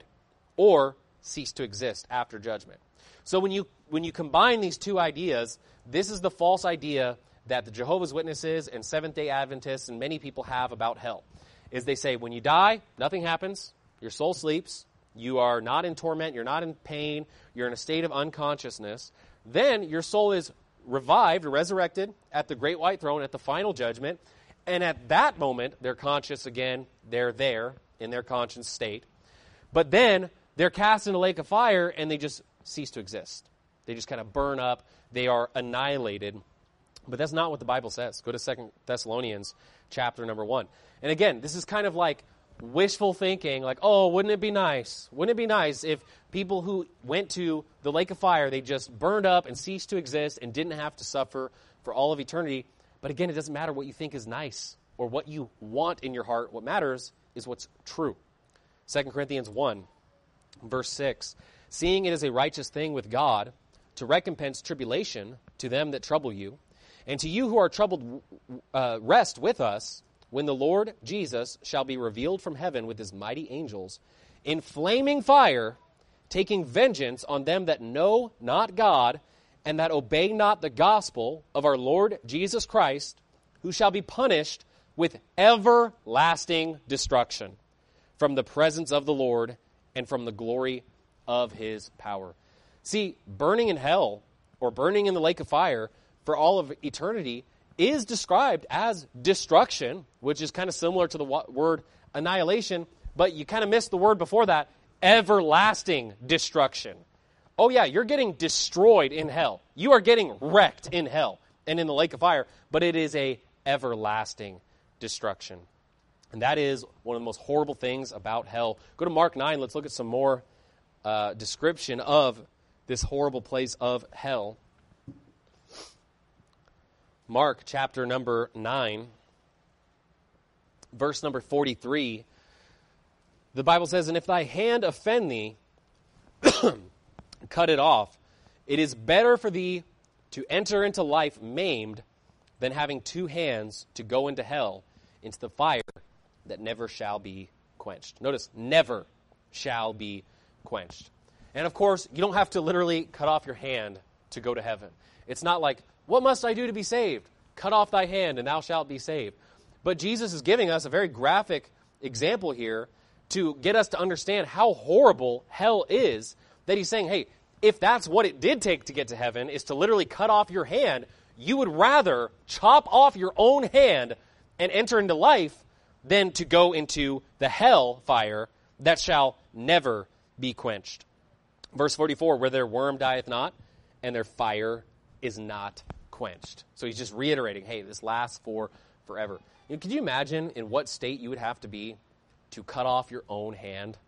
or cease to exist after judgment. So when you combine these two ideas, this is the false idea that the Jehovah's Witnesses and Seventh-day Adventists and many people have about hell, is they say when you die, nothing happens, your soul sleeps, you are not in torment, you're not in pain, you're in a state of unconsciousness, then your soul is revived or resurrected at the great white throne at the final judgment, and at that moment, they're conscious again, they're there in their conscious state, but then they're cast in a lake of fire and they just cease to exist. They just kind of burn up, they are annihilated. But that's not what the Bible says. Go to 2 Thessalonians chapter number 1. And again, this is kind of like wishful thinking, like, oh, wouldn't it be nice? Wouldn't it be nice if people who went to the lake of fire, they just burned up and ceased to exist and didn't have to suffer for all of eternity? But again, it doesn't matter what you think is nice or what you want in your heart. What matters is what's true. 2 Corinthians 1, verse 6, seeing it is a righteous thing with God to recompense tribulation to them that trouble you, and to you who are troubled rest with us, when the Lord Jesus shall be revealed from heaven with his mighty angels, in flaming fire, taking vengeance on them that know not God, and that obey not the gospel of our Lord Jesus Christ, who shall be punished with everlasting destruction from the presence of the Lord and from the glory of his power. See, burning in hell or burning in the lake of fire for all of eternity is described as destruction, which is kind of similar to the word annihilation, but you kind of missed the word before that, everlasting destruction. Oh yeah, you're getting destroyed in hell. You are getting wrecked in hell and in the lake of fire, but it is a everlasting destruction. And that is one of the most horrible things about hell. Go to Mark 9. Let's look at some more description of this horrible place of hell. Mark chapter number 9, verse number 43. The Bible says, and if thy hand offend thee, cut it off. It is better for thee to enter into life maimed than having two hands to go into hell, into the fire that never shall be quenched. Notice, never shall be quenched. And of course, you don't have to literally cut off your hand to go to heaven. It's not like, what must I do to be saved? Cut off thy hand and thou shalt be saved. But Jesus is giving us a very graphic example here to get us to understand how horrible hell is, that he's saying, hey, if that's what it did take to get to heaven, is to literally cut off your hand, you would rather chop off your own hand and enter into life than to go into the hell fire that shall never be quenched. Verse 44, where their worm dieth not, and their fire is not quenched. So he's just reiterating, hey, this lasts for forever. Could you imagine in what state you would have to be to cut off your own hand?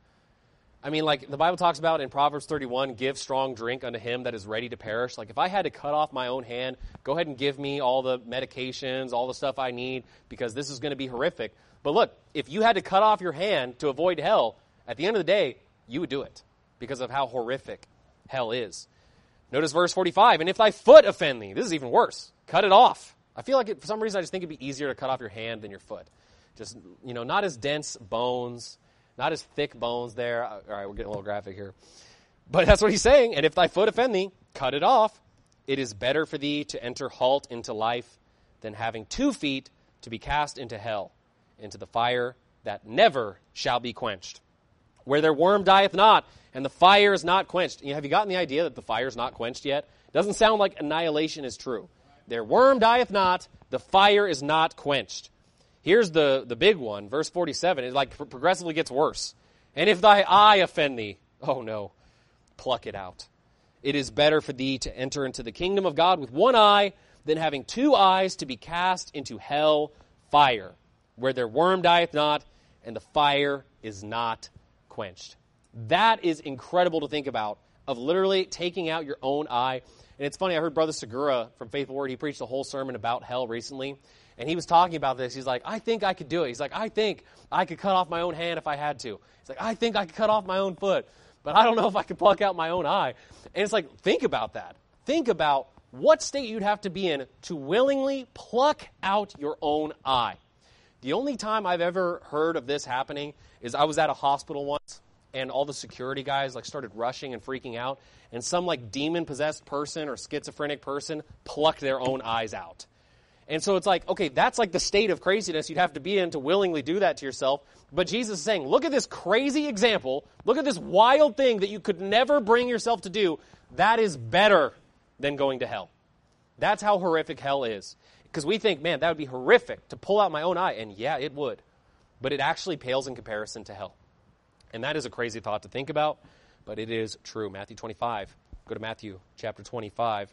I mean, like the Bible talks about in Proverbs 31, give strong drink unto him that is ready to perish. Like if I had to cut off my own hand, go ahead and give me all the medications, all the stuff I need, because this is going to be horrific. But look, if you had to cut off your hand to avoid hell, at the end of the day, you would do it because of how horrific hell is. Notice verse 45, and if thy foot offend thee, this is even worse, cut it off. I feel like for some reason I just think it'd be easier to cut off your hand than your foot. Just, not as dense bones, not as thick bones there. All right, we're getting a little graphic here. But that's what he's saying. And if thy foot offend thee, cut it off. It is better for thee to enter halt into life than having 2 feet to be cast into hell, into the fire that never shall be quenched. Where their worm dieth not, and the fire is not quenched. Have you gotten the idea that the fire is not quenched yet? It doesn't sound like annihilation is true. Their worm dieth not, the fire is not quenched. Here's the big one, verse 47. It progressively gets worse. And if thy eye offend thee, oh no, pluck it out. It is better for thee to enter into the kingdom of God with 1 eye than having 2 eyes to be cast into hell fire, where their worm dieth not, and the fire is not quenched. That is incredible to think about, of literally taking out your own eye. And it's funny, I heard Brother Segura from Faithful Word, he preached a whole sermon about hell recently, and he was talking about this. He's like, I think I could do it. He's like, I think I could cut off my own hand if I had to. He's like, I think I could cut off my own foot, but I don't know if I could pluck out my own eye. And it's like, think about that. Think about what state you'd have to be in to willingly pluck out your own eye. The only time I've ever heard of this happening is I was at a hospital once, and all the security guys started rushing and freaking out, and some demon-possessed person or schizophrenic person plucked their own eyes out. And so it's like, okay, that's the state of craziness you'd have to be in to willingly do that to yourself. But Jesus is saying, look at this crazy example. Look at this wild thing that you could never bring yourself to do. That is better than going to hell. That's how horrific hell is. Because we think, man, that would be horrific to pull out my own eye. And yeah, it would. But it actually pales in comparison to hell. And that is a crazy thought to think about, but it is true. Matthew 25. Go to Matthew chapter 25.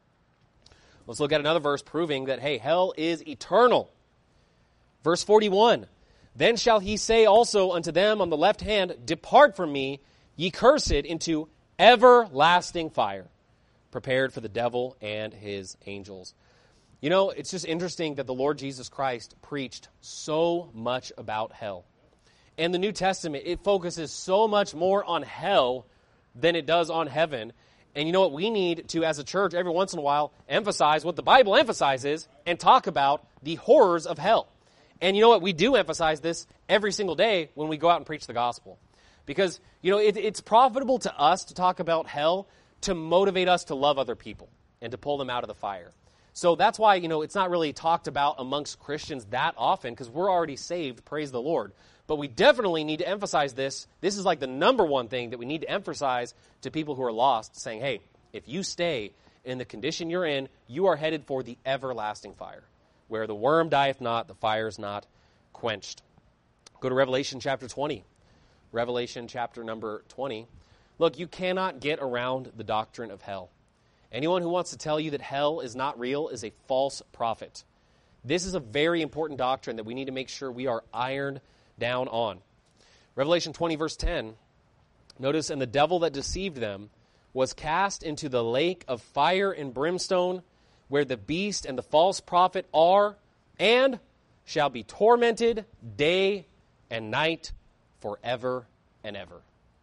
Let's look at another verse proving that, hey, hell is eternal. Verse 41, Then shall he say also unto them on the left hand, Depart from me, ye cursed, into everlasting fire, prepared for the devil and his angels. You know, it's just interesting that the Lord Jesus Christ preached so much about hell. And the New Testament, it focuses so much more on hell than it does on heaven. And you know what? We need to, as a church, every once in a while, emphasize what the Bible emphasizes and talk about the horrors of hell. And you know what? We do emphasize this every single day when we go out and preach the gospel. Because, you know, it's profitable to us to talk about hell to motivate us to love other people and to pull them out of the fire. So that's why, you know, it's not really talked about amongst Christians that often because we're already saved, praise the Lord. But we definitely need to emphasize this. This is like the number one thing that we need to emphasize to people who are lost, saying, hey, if you stay in the condition you're in, you are headed for the everlasting fire, where the worm dieth not, the fire is not quenched. Go to Revelation chapter 20. Revelation chapter number 20. Look, you cannot get around the doctrine of hell. Anyone who wants to tell you that hell is not real is a false prophet. This is a very important doctrine that we need to make sure we are ironed down on. Revelation 20, verse 10. Notice, and the devil that deceived them was cast into the lake of fire and brimstone, where the beast and the false prophet are, and shall be tormented day and night forever and ever.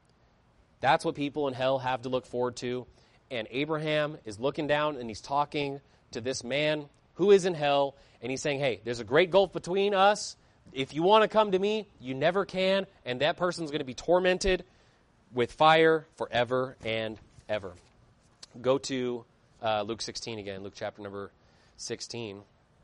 That's what people in hell have to look forward to. And Abraham is looking down and he's talking to this man who is in hell, and he's saying, hey, there's a great gulf between us. If you want to come to me, you never can, and that person's going to be tormented with fire forever and ever. Go to Luke 16 again, Luke chapter number 16.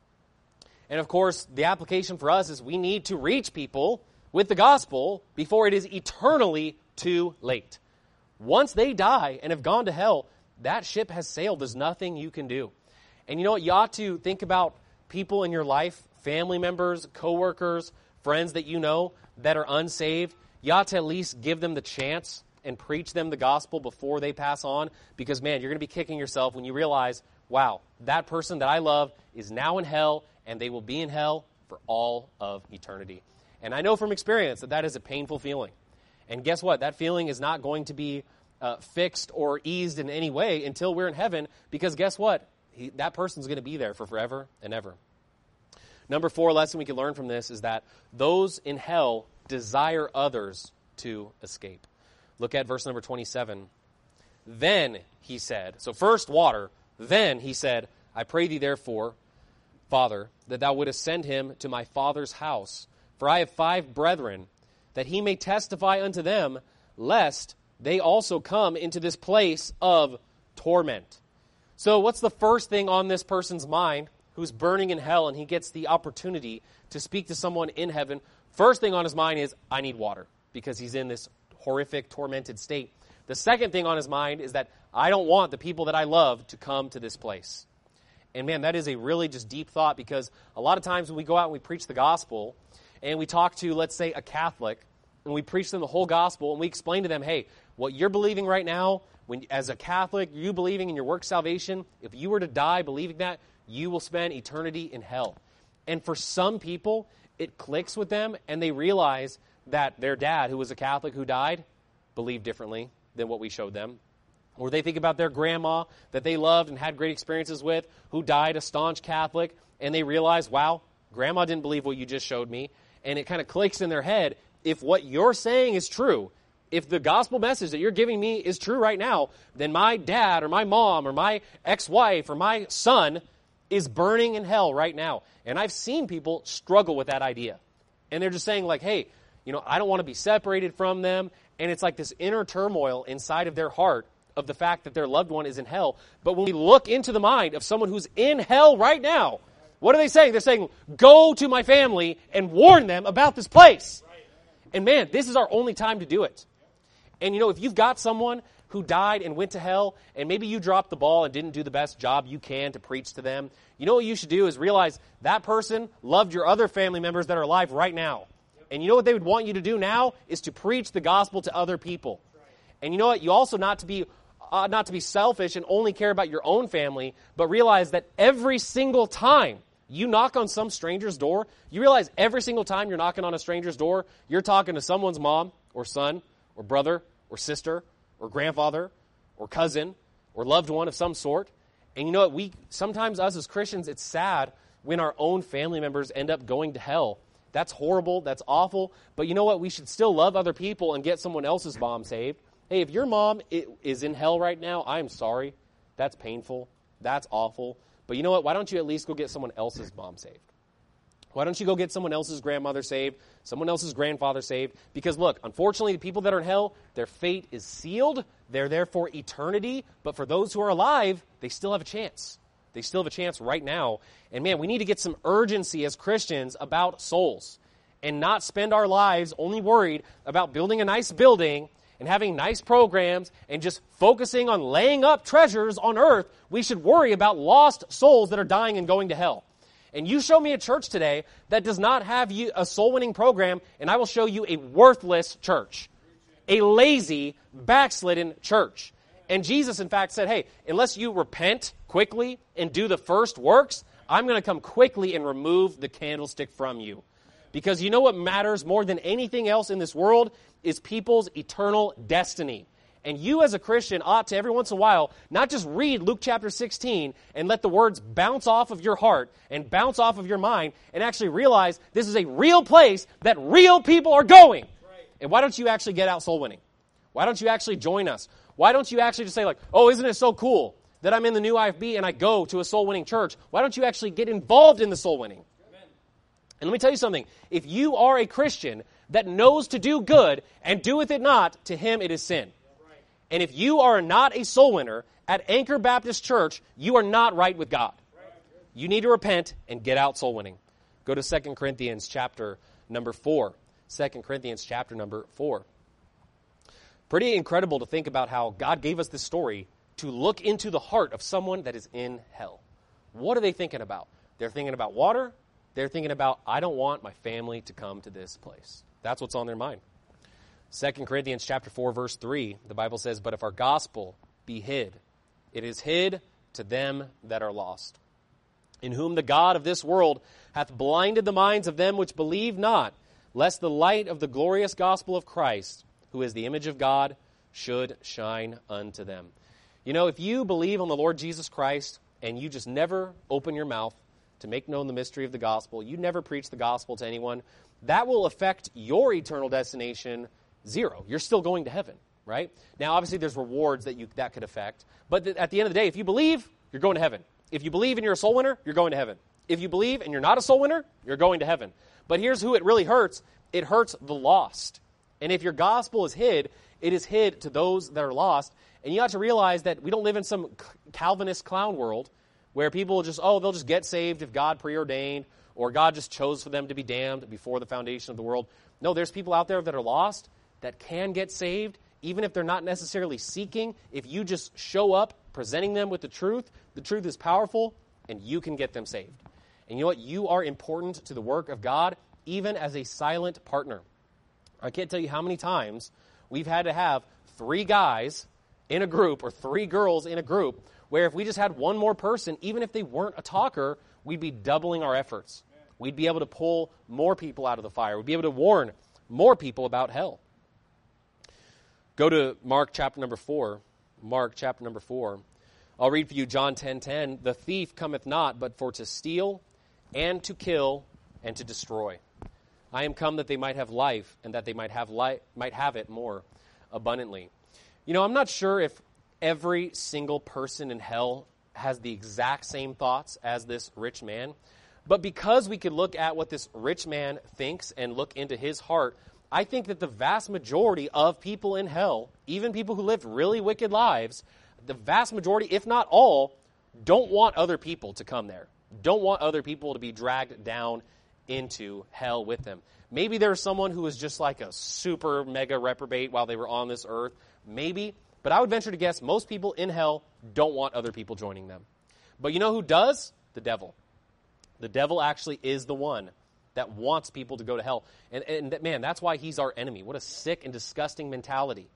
And of course, the application for us is we need to reach people with the gospel before it is eternally too late. Once they die and have gone to hell, that ship has sailed. There's nothing you can do. And you know what? You ought to think about people in your life, family members, coworkers, friends that you know that are unsaved. You ought to at least give them the chance and preach them the gospel before they pass on, because, man, you're going to be kicking yourself when you realize, wow, that person that I love is now in hell, and they will be in hell for all of eternity. And I know from experience that that is a painful feeling. And guess what? That feeling is not going to be fixed or eased in any way until we're in heaven, because guess what? That person's going to be there for forever and ever. Number 4 lesson we can learn from this is that those in hell desire others to escape. Look at verse number 27. Then he said, so first water, then he said, I pray thee therefore, Father, that thou wouldest send him to my father's house, for I have 5 brethren, that he may testify unto them, lest they also come into this place of torment. So what's the first thing on this person's mind who's burning in hell and he gets the opportunity to speak to someone in heaven? First thing on his mind is, I need water, because he's in this horrific, tormented state. The second thing on his mind is that I don't want the people that I love to come to this place. And man, that is a really just deep thought, because a lot of times when we go out and we preach the gospel and we talk to, let's say, a Catholic, and we preach them the whole gospel and we explain to them, hey, what you're believing right now, when as a Catholic, you believing in your work salvation, if you were to die believing that, you will spend eternity in hell. And for some people, it clicks with them and they realize that their dad, who was a Catholic who died, believed differently than what we showed them. Or they think about their grandma that they loved and had great experiences with, who died a staunch Catholic, and they realize, wow, grandma didn't believe what you just showed me. And it kind of clicks in their head. If what you're saying is true, if the gospel message that you're giving me is true right now, then my dad or my mom or my ex-wife or my son is burning in hell right now. And I've seen people struggle with that idea. And they're just saying like, hey, you know, I don't want to be separated from them. And it's like this inner turmoil inside of their heart of the fact that their loved one is in hell. But when we look into the mind of someone who's in hell right now, what are they saying? They're saying, go to my family and warn them about this place. And man, this is our only time to do it. And you know, if you've got someone who died and went to hell, and maybe you dropped the ball and didn't do the best job you can to preach to them, you know what you should do is realize that person loved your other family members that are alive right now. And you know what they would want you to do now is to preach the gospel to other people. And you know what? You also not to be selfish and only care about your own family, but realize that every single time You knock on some stranger's door, you realize every single time you're knocking on a stranger's door, you're talking to someone's mom or son or brother or sister or grandfather or cousin or loved one of some sort. And you know what? Sometimes us as Christians, it's sad when our own family members end up going to hell. That's horrible. That's awful. But you know what? We should still love other people and get someone else's mom saved. Hey, if your mom is in hell right now, I'm sorry. That's painful. That's awful. But you know what? Why don't you at least go get someone else's mom saved? Why don't you go get someone else's grandmother saved, someone else's grandfather saved? Because look, unfortunately, the people that are in hell, their fate is sealed. They're there for eternity. But for those who are alive, they still have a chance. They still have a chance right now. And man, we need to get some urgency as Christians about souls and not spend our lives only worried about building a nice building and having nice programs and just focusing on laying up treasures on earth. We should worry about lost souls that are dying and going to hell. And you show me a church today that does not have a soul-winning program, and I will show you a worthless church, a lazy, backslidden church. And Jesus, in fact, said, hey, unless you repent quickly and do the first works, I'm going to come quickly and remove the candlestick from you. Because you know what matters more than anything else in this world is people's eternal destiny. And you as a Christian ought to every once in a while not just read Luke chapter 16 and let the words bounce off of your heart and bounce off of your mind and actually realize this is a real place that real people are going. Right. And why don't you actually get out soul winning? Why don't you actually join us? Why don't you actually just say like, oh, isn't it so cool that I'm in the new IFB and I go to a soul winning church? Why don't you actually get involved in the soul winning? Amen. And let me tell you something. If you are a Christian that knows to do good and doeth it not, to him it is sin. And if you are not a soul winner at Anchor Baptist Church, you are not right with God. You need to repent and get out soul winning. Go to 2 Corinthians chapter number 4. 2 Corinthians chapter number 4. Pretty incredible to think about how God gave us this story to look into the heart of someone that is in hell. What are they thinking about? They're thinking about water. They're thinking about, I don't want my family to come to this place. That's what's on their mind. 2 Corinthians chapter 4, verse 3, the Bible says, but if our gospel be hid, it is hid to them that are lost, in whom the God of this world hath blinded the minds of them which believe not, lest the light of the glorious gospel of Christ, who is the image of God, should shine unto them. You know, if you believe on the Lord Jesus Christ and you just never open your mouth to make known the mystery of the gospel, you never preach the gospel to anyone, that will affect your eternal destination zero. You're still going to heaven, right? Now, obviously, there's rewards that could affect. But at the end of the day, if you believe, you're going to heaven. If you believe and you're a soul winner, you're going to heaven. If you believe and you're not a soul winner, you're going to heaven. But here's who it really hurts. It hurts the lost. And if your gospel is hid, it is hid to those that are lost. And you have to realize that we don't live in some Calvinist clown world where people just, they'll just get saved if God preordained or God just chose for them to be damned before the foundation of the world. No, there's people out there that are lost that can get saved, even if they're not necessarily seeking. If you just show up presenting them with the truth is powerful, and you can get them saved. And you know what? You are important to the work of God, even as a silent partner. I can't tell you how many times we've had to have 3 guys in a group or 3 girls in a group where if we just had one more person, even if they weren't a talker, we'd be doubling our efforts. We'd be able to pull more people out of the fire. We'd be able to warn more people about hell. Go to Mark chapter number 4. Mark chapter number 4. I'll read for you John 10:10. The thief cometh not, but for to steal and to kill and to destroy. I am come that they might have life, and that they might have it more abundantly. You know, I'm not sure if every single person in hell has the exact same thoughts as this rich man. But because we could look at what this rich man thinks and look into his heart, I think that the vast majority of people in hell, even people who lived really wicked lives, the vast majority, if not all, don't want other people to come there. Don't want other people to be dragged down into hell with them. Maybe there's someone who was just like a super mega reprobate while they were on this earth. Maybe. But I would venture to guess most people in hell don't want other people joining them. But you know who does? The devil. The devil actually is the one that wants people to go to hell. And man, that's why he's our enemy. What a sick and disgusting mentality.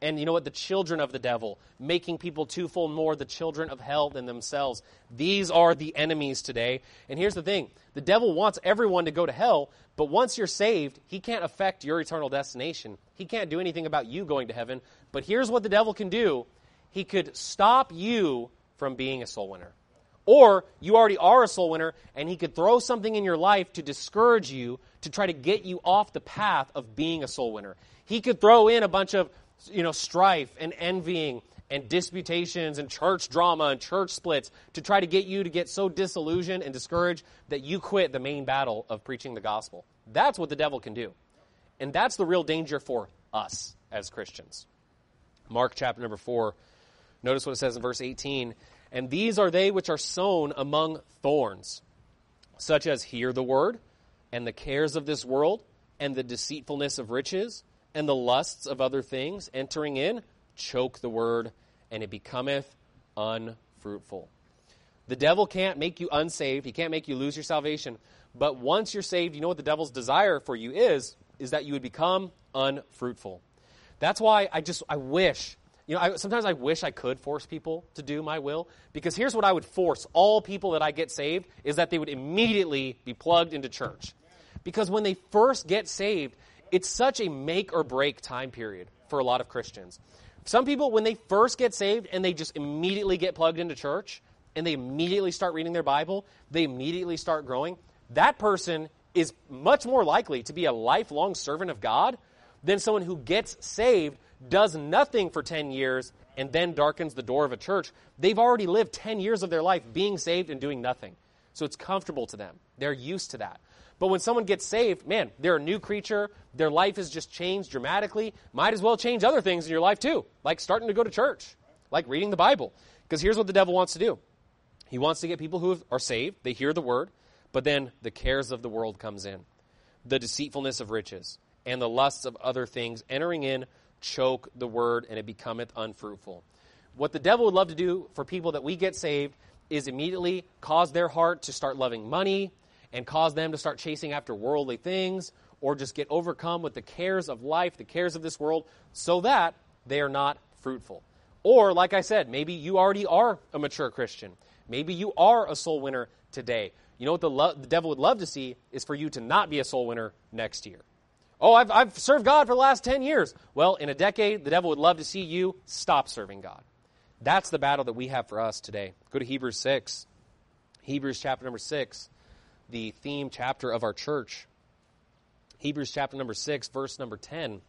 And you know what? The children of the devil, making people twofold more the children of hell than themselves. These are the enemies today. And here's the thing. The devil wants everyone to go to hell, but once you're saved, he can't affect your eternal destination. He can't do anything about you going to heaven. But here's what the devil can do. He could stop you from being a soul winner. Or you already are a soul winner, and he could throw something in your life to discourage you, to try to get you off the path of being a soul winner. He could throw in a bunch of strife and envying and disputations and church drama and church splits to try to get you to get so disillusioned and discouraged that you quit the main battle of preaching the gospel. That's what the devil can do. And that's the real danger for us as Christians. Mark chapter number 4, notice what it says in verse 18. And these are they which are sown among thorns, such as hear the word, and the cares of this world, and the deceitfulness of riches, and the lusts of other things, entering in, choke the word, and it becometh unfruitful. The devil can't make you unsaved. He can't make you lose your salvation. But once you're saved, you know what the devil's desire for you is that you would become unfruitful. That's why I wish... sometimes I wish I could force people to do my will, because here's what I would force all people that I get saved, is that they would immediately be plugged into church. Because when they first get saved, it's such a make or break time period for a lot of Christians. Some people, when they first get saved and they just immediately get plugged into church, and they immediately start reading their Bible, they immediately start growing, that person is much more likely to be a lifelong servant of God than someone who gets saved, does nothing for 10 years, and then darkens the door of a church. They've already lived 10 years of their life being saved and doing nothing. So it's comfortable to them. They're used to that. But when someone gets saved, man, they're a new creature. Their life has just changed dramatically. Might as well change other things in your life too, like starting to go to church, like reading the Bible. Because here's what the devil wants to do. He wants to get people who are saved, they hear the word, but then the cares of the world comes in. The deceitfulness of riches and the lusts of other things entering in, choke the word, and it becometh unfruitful. What the devil would love to do for people that we get saved is immediately cause their heart to start loving money and cause them to start chasing after worldly things, or just get overcome with the cares of life, the cares of this world, so that they are not fruitful. Or, like I said, maybe you already are a mature Christian. Maybe you are a soul winner today. You know what the devil would love to see is for you to not be a soul winner next year. Oh, I've served God for the last 10 years. Well, in a decade, the devil would love to see you stop serving God. That's the battle that we have for us today. Go to Hebrews 6. Hebrews chapter number 6, the theme chapter of our church. Hebrews chapter number 6, verse number 10.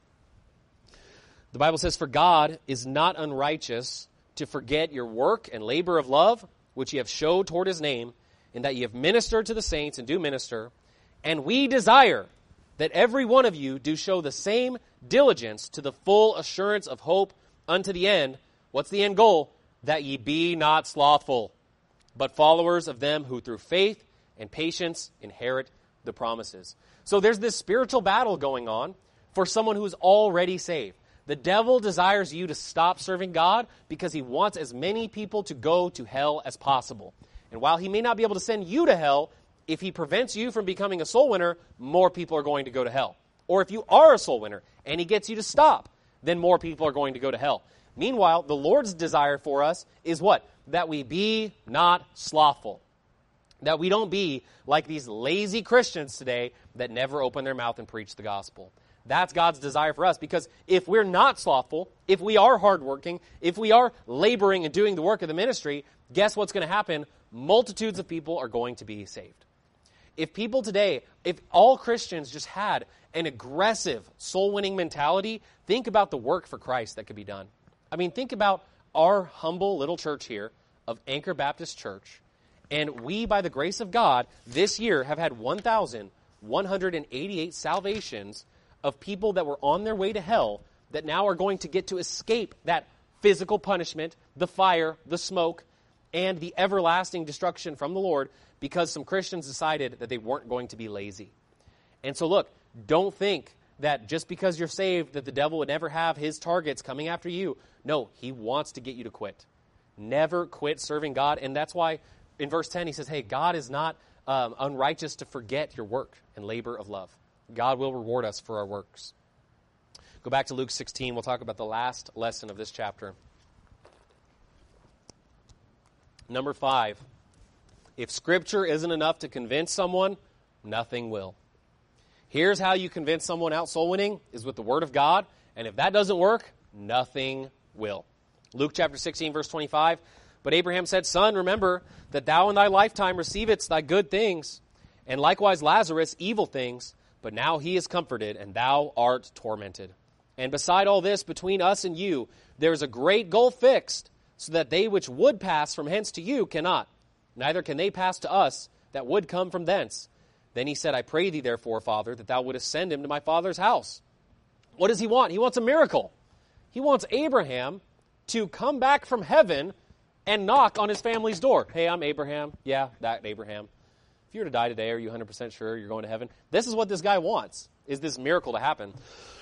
The Bible says, "For God is not unrighteous to forget your work and labor of love, which ye have showed toward his name, in that ye have ministered to the saints and do minister. And we desire that every one of you do show the same diligence to the full assurance of hope unto the end." What's the end goal? "That ye be not slothful, but followers of them who through faith and patience inherit the promises." So there's this spiritual battle going on for someone who's already saved. The devil desires you to stop serving God because he wants as many people to go to hell as possible. And while he may not be able to send you to hell, if he prevents you from becoming a soul winner, more people are going to go to hell. Or if you are a soul winner and he gets you to stop, then more people are going to go to hell. Meanwhile, the Lord's desire for us is what? That we be not slothful. That we don't be like these lazy Christians today that never open their mouth and preach the gospel. That's God's desire for us, because if we're not slothful, if we are hardworking, if we are laboring and doing the work of the ministry, guess what's going to happen? Multitudes of people are going to be saved. If people today, if all Christians just had an aggressive soul-winning mentality, think about the work for Christ that could be done. I mean, think about our humble little church here of Anchor Baptist Church, and we, by the grace of God, this year have had 1,188 salvations of people that were on their way to hell that now are going to get to escape that physical punishment, the fire, the smoke, and the everlasting destruction from the Lord because some Christians decided that they weren't going to be lazy. And so look, don't think that just because you're saved that the devil would never have his targets coming after you. No, he wants to get you to quit. Never quit serving God. And that's why in verse 10 he says, hey, God is not unrighteous to forget your work and labor of love. God will reward us for our works. Go back to Luke 16. We'll talk about the last lesson of this chapter. Number 5. If Scripture isn't enough to convince someone, nothing will. Here's how you convince someone out soul winning, is with the Word of God. And if that doesn't work, nothing will. Luke chapter 16, verse 25. But Abraham said, Son, remember that thou in thy lifetime receivedst thy good things, and likewise Lazarus evil things, but now he is comforted, and thou art tormented. And beside all this, between us and you, there is a great gulf fixed, so that they which would pass from hence to you cannot, neither can they pass to us that would come from thence. Then he said, I pray thee therefore, Father, that thou wouldest send him to my father's house. What does he want? He wants a miracle. He wants Abraham to come back from heaven and knock on his family's door. Hey, I'm Abraham. Yeah, that Abraham. If you were to die today, are you 100% sure you're going to heaven? This is what this guy wants, is this miracle to happen.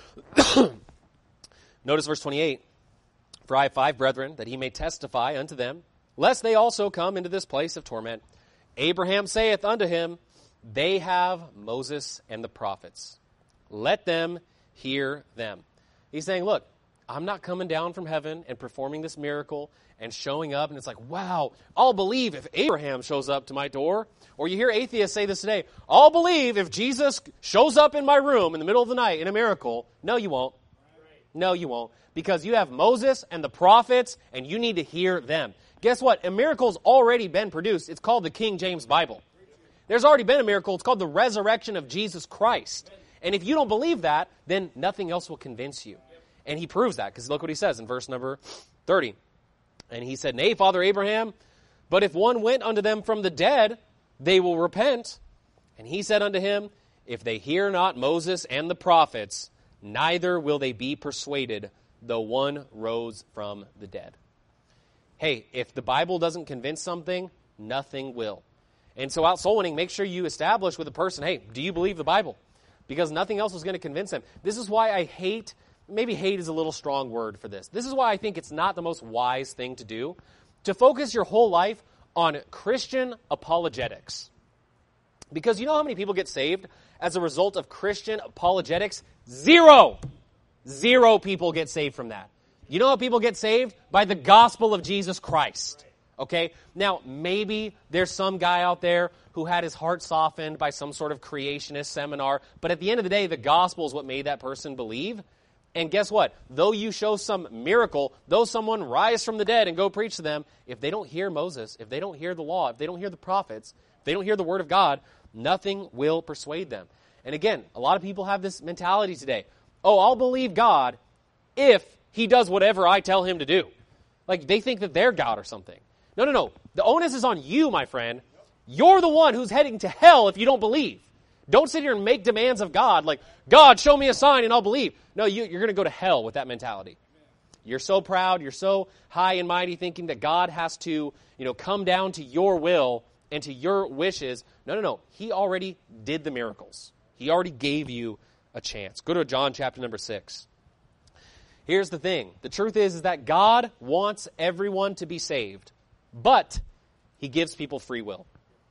Notice verse 28. For I have 5 brethren, that he may testify unto them, lest they also come into this place of torment. Abraham saith unto him, They have Moses and the prophets. Let them hear them. He's saying, look, I'm not coming down from heaven and performing this miracle and showing up, and it's like, wow, I'll believe if Abraham shows up to my door. Or you hear atheists say this today, I'll believe if Jesus shows up in my room in the middle of the night in a miracle. No, you won't. No, you won't. Because you have Moses and the prophets, and you need to hear them. Guess what? A miracle's already been produced. It's called the King James Bible. There's already been a miracle. It's called the resurrection of Jesus Christ. And if you don't believe that, then nothing else will convince you. And he proves that, because look what he says in verse number 30. And he said, Nay, Father Abraham, but if one went unto them from the dead, they will repent. And he said unto him, If they hear not Moses and the prophets, neither will they be persuaded, though one rose from the dead. Hey, if the Bible doesn't convince something, nothing will. And so out soul winning, make sure you establish with a person, hey, do you believe the Bible? Because nothing else is going to convince them. This is why I hate, maybe hate is a little strong word for this. This is why I think it's not the most wise thing to do, to focus your whole life on Christian apologetics. Because you know how many people get saved as a result of Christian apologetics? Zero people get saved from that. You know how people get saved? By the gospel of Jesus Christ. Okay? Now, maybe there's some guy out there who had his heart softened by some sort of creationist seminar, but at the end of the day, the gospel is what made that person believe. And guess what? Though you show some miracle, though someone rise from the dead and go preach to them, if they don't hear Moses, if they don't hear the law, if they don't hear the prophets, if they don't hear the word of God, nothing will persuade them. And again, a lot of people have this mentality today. Oh, I'll believe God if he does whatever I tell him to do. Like they think that they're God or something. No. The onus is on you, my friend. You're the one who's heading to hell if you don't believe. Don't sit here and make demands of God like, God, show me a sign and I'll believe. No, you're going to go to hell with that mentality. You're so proud, you're so high and mighty thinking that God has to, come down to your will and to your wishes. No. He already did the miracles. He already gave you a chance. Go to John chapter number 6. Here's the thing. The truth is that God wants everyone to be saved, but he gives people free will.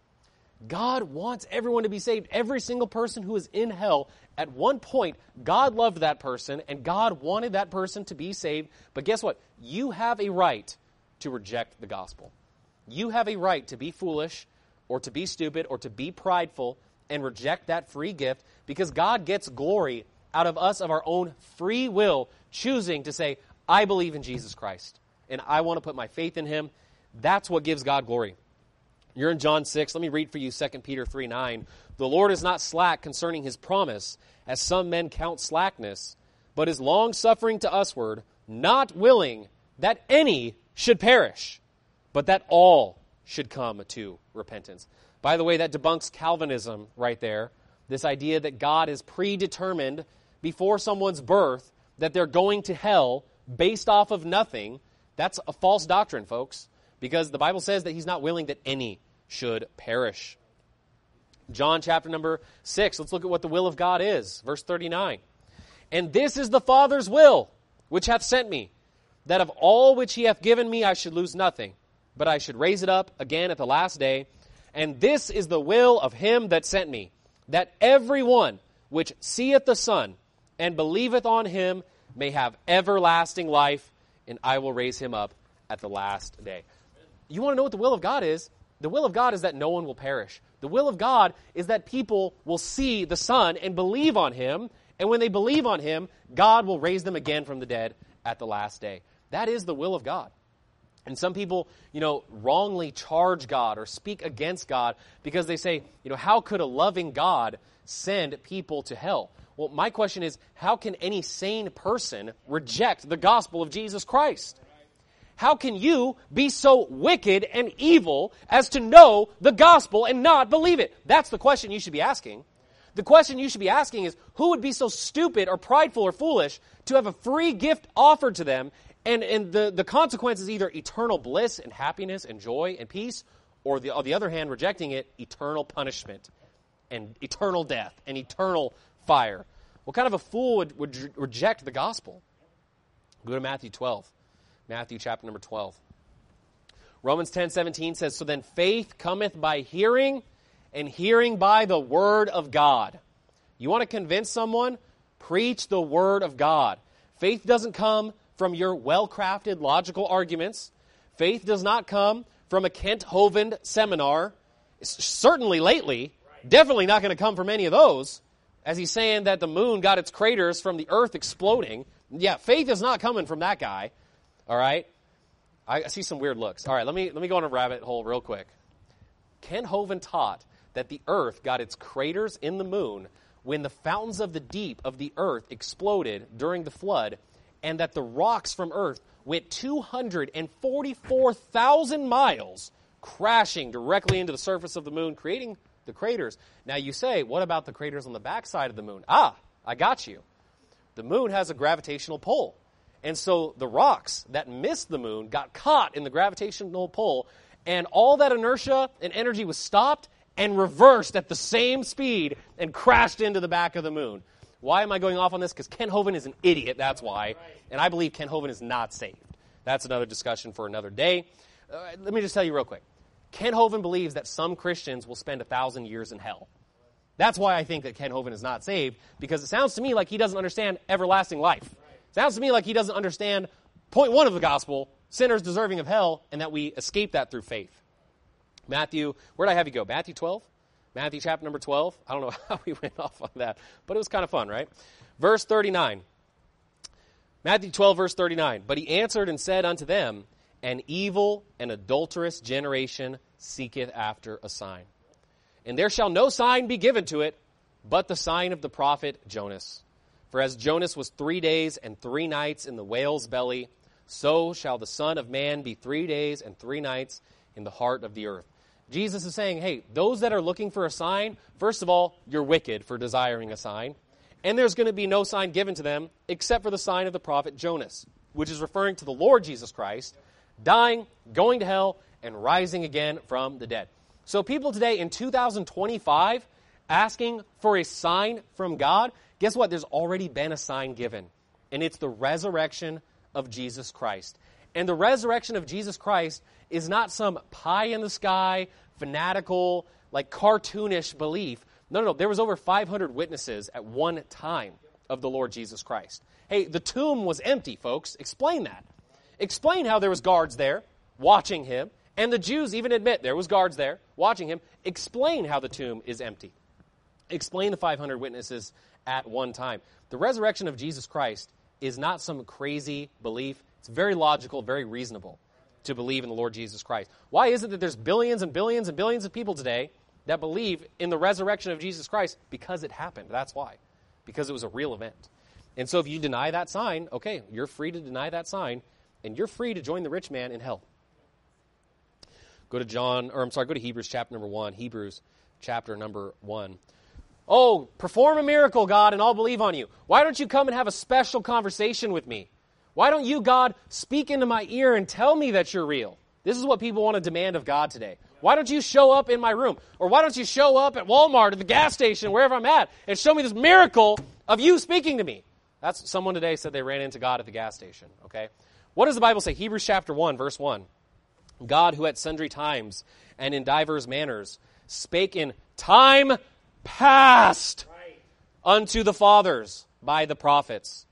God wants everyone to be saved. Every single person who is in hell, at one point, God loved that person and God wanted that person to be saved. But guess what? You have a right to reject the gospel. You have a right to be foolish or to be stupid or to be prideful and reject that free gift because God gets glory out of us of our own free will, choosing to say, I believe in Jesus Christ and I want to put my faith in him. That's what gives God glory. You're in John 6. Let me read for you 2 Peter 3:9. The Lord is not slack concerning his promise, as some men count slackness, but is long-suffering to usward, not willing that any should perish, but that all should come to repentance. By the way, that debunks Calvinism right there. This idea that God is predetermined before someone's birth, that they're going to hell based off of nothing. That's a false doctrine, folks. Because the Bible says that he's not willing that any should perish. John chapter number 6. Let's look at what the will of God is. Verse 39. And this is the Father's will, which hath sent me, that of all which he hath given me I should lose nothing, but I should raise it up again at the last day. And this is the will of him that sent me, that every one which seeth the Son and believeth on him may have everlasting life, and I will raise him up at the last day. You want to know what the will of God is? The will of God is that no one will perish. The will of God is that people will see the Son and believe on him, and when they believe on him, God will raise them again from the dead at the last day. That is the will of God. And some people, wrongly charge God or speak against God because they say, how could a loving God send people to hell? Well, my question is, how can any sane person reject the gospel of Jesus Christ? How can you be so wicked and evil as to know the gospel and not believe it? That's the question you should be asking. The question you should be asking is, who would be so stupid or prideful or foolish to have a free gift offered to them, and the consequence is either eternal bliss and happiness and joy and peace, or on the other hand, rejecting it, eternal punishment and eternal death and eternal fire. What kind of a fool would reject the gospel? Go to Matthew 12. Matthew chapter number 12. Romans 10:17 says, so then faith cometh by hearing, and hearing by the word of God. You want to convince someone? Preach the word of God. Faith doesn't come from your well-crafted logical arguments. Faith does not come from a Kent Hovind seminar. Certainly lately, definitely not going to come from any of those, as he's saying that the moon got its craters from the earth exploding. Yeah, faith is not coming from that guy. All right? I see some weird looks. All right, let me go on a rabbit hole real quick. Kent Hovind taught that the earth got its craters in the moon when the fountains of the deep of the earth exploded during the flood, and that the rocks from earth went 244,000 miles crashing directly into the surface of the moon, creating the craters. Now you say, what about the craters on the backside of the moon? I got you. The moon has a gravitational pull. And so the rocks that missed the moon got caught in the gravitational pull, and all that inertia and energy was stopped and reversed at the same speed and crashed into the back of the moon. Why am I going off on this? Because Kent Hovind is an idiot, that's why. And I believe Kent Hovind is not saved. That's another discussion for another day. Let me just tell you real quick. Kent Hovind believes that some Christians will spend 1,000 years in hell. That's why I think that Kent Hovind is not saved, because it sounds to me like he doesn't understand everlasting life. It sounds to me like he doesn't understand point one of the gospel, sinners deserving of hell, and that we escape that through faith. Matthew, where did I have you go? Matthew 12? Matthew chapter number 12. I don't know how we went off on that, but it was kind of fun, right? Verse 39. Matthew 12, verse 39. But he answered and said unto them, an evil and adulterous generation seeketh after a sign. And there shall no sign be given to it, but the sign of the prophet Jonas. For as Jonas was 3 days and 3 nights in the whale's belly, so shall the Son of Man be 3 days and 3 nights in the heart of the earth. Jesus is saying, hey, those that are looking for a sign, first of all, you're wicked for desiring a sign. And there's going to be no sign given to them except for the sign of the prophet Jonas, which is referring to the Lord Jesus Christ, dying, going to hell, and rising again from the dead. So people today in 2025 asking for a sign from God, guess what? There's already been a sign given, and it's the resurrection of Jesus Christ. And the resurrection of Jesus Christ is not some pie-in-the-sky, fanatical, like cartoonish belief. No. There was over 500 witnesses at one time of the Lord Jesus Christ. Hey, the tomb was empty, folks. Explain that. Explain how there was guards there watching him, and the Jews even admit there was guards there watching him. Explain how the tomb is empty. Explain the 500 witnesses at one time. The resurrection of Jesus Christ is not some crazy belief. It's very logical, very reasonable to believe in the Lord Jesus Christ. Why is it that there's billions and billions and billions of people today that believe in the resurrection of Jesus Christ? Because it happened. That's why. Because it was a real event. And so if you deny that sign, okay, you're free to deny that sign, and you're free to join the rich man in hell. Go to Hebrews chapter number 1. Hebrews chapter number 1. Oh, perform a miracle, God, and I'll believe on you. Why don't you come and have a special conversation with me? Why don't you, God, speak into my ear and tell me that you're real? This is what people want to demand of God today. Why don't you show up in my room? Or why don't you show up at Walmart, at the gas station, wherever I'm at, and show me this miracle of you speaking to me? That's someone today said they ran into God at the gas station, okay? What does the Bible say? Hebrews chapter 1, verse 1. God, who at sundry times and in divers manners spake in time past unto the fathers by the prophets,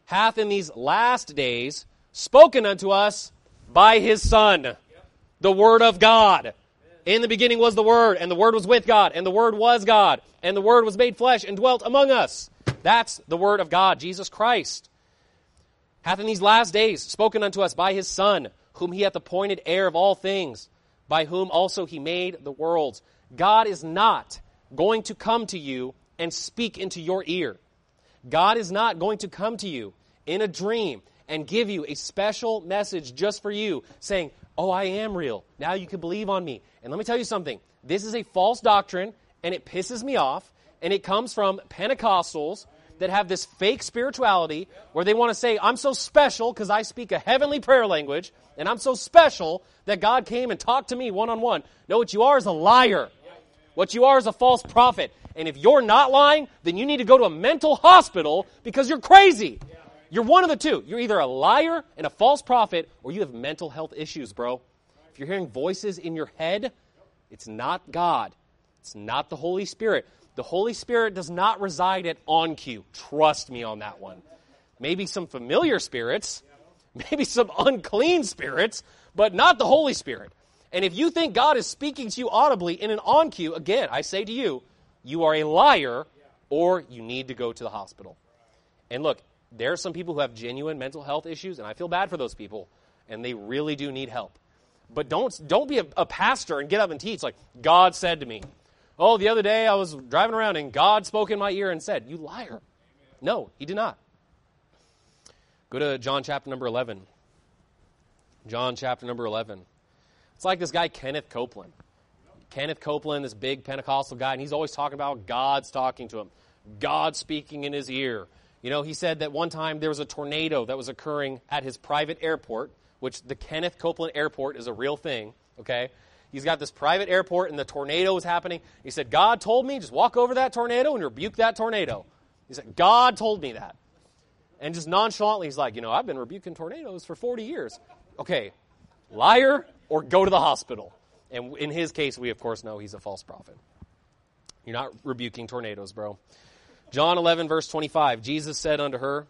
hath in these last days spoken unto us by his Son, the Word of God. In the beginning was the Word, and the Word was with God, and the Word was God, and the Word was made flesh and dwelt among us. That's the Word of God, Jesus Christ. Hath in these last days spoken unto us by his Son, whom he hath appointed heir of all things, by whom also he made the worlds. God is not going to come to you and speak into your ear. God is not going to come to you in a dream and give you a special message just for you, saying, oh, I am real. Now you can believe on me. And let me tell you something. This is a false doctrine, and it pisses me off, and it comes from Pentecostals that have this fake spirituality where they want to say, I'm so special because I speak a heavenly prayer language, and I'm so special that God came and talked to me one-on-one. No, what you are is a liar. What you are is a false prophet. And if you're not lying, then you need to go to a mental hospital because you're crazy. You're one of the two. You're either a liar and a false prophet, or you have mental health issues, bro. If you're hearing voices in your head, it's not God. It's not the Holy Spirit. The Holy Spirit does not reside at on cue. Trust me on that one. Maybe some familiar spirits, maybe some unclean spirits, but not the Holy Spirit. And if you think God is speaking to you audibly in an on cue, again, I say to you, you are a liar, or you need to go to the hospital. And look, there are some people who have genuine mental health issues, and I feel bad for those people, and they really do need help. But don't be a pastor and get up and teach like, God said to me. Oh, the other day I was driving around and God spoke in my ear and said, you liar. No, he did not. Go to John chapter number 11. John chapter number 11. It's like this guy Kenneth Copeland. Kenneth Copeland, this big Pentecostal guy, and he's always talking about God's talking to him. God speaking in his ear. You know, he said that one time there was a tornado that was occurring at his private airport, which the Kenneth Copeland Airport is a real thing, okay? He's got this private airport, and the tornado was happening. He said, God told me, just walk over that tornado and rebuke that tornado. He said, God told me that. And just nonchalantly, he's like, I've been rebuking tornadoes for 40 years. Okay, liar or go to the hospital. And in his case, we, of course, know he's a false prophet. You're not rebuking tornadoes, bro. John 11, verse 25, Jesus said unto her,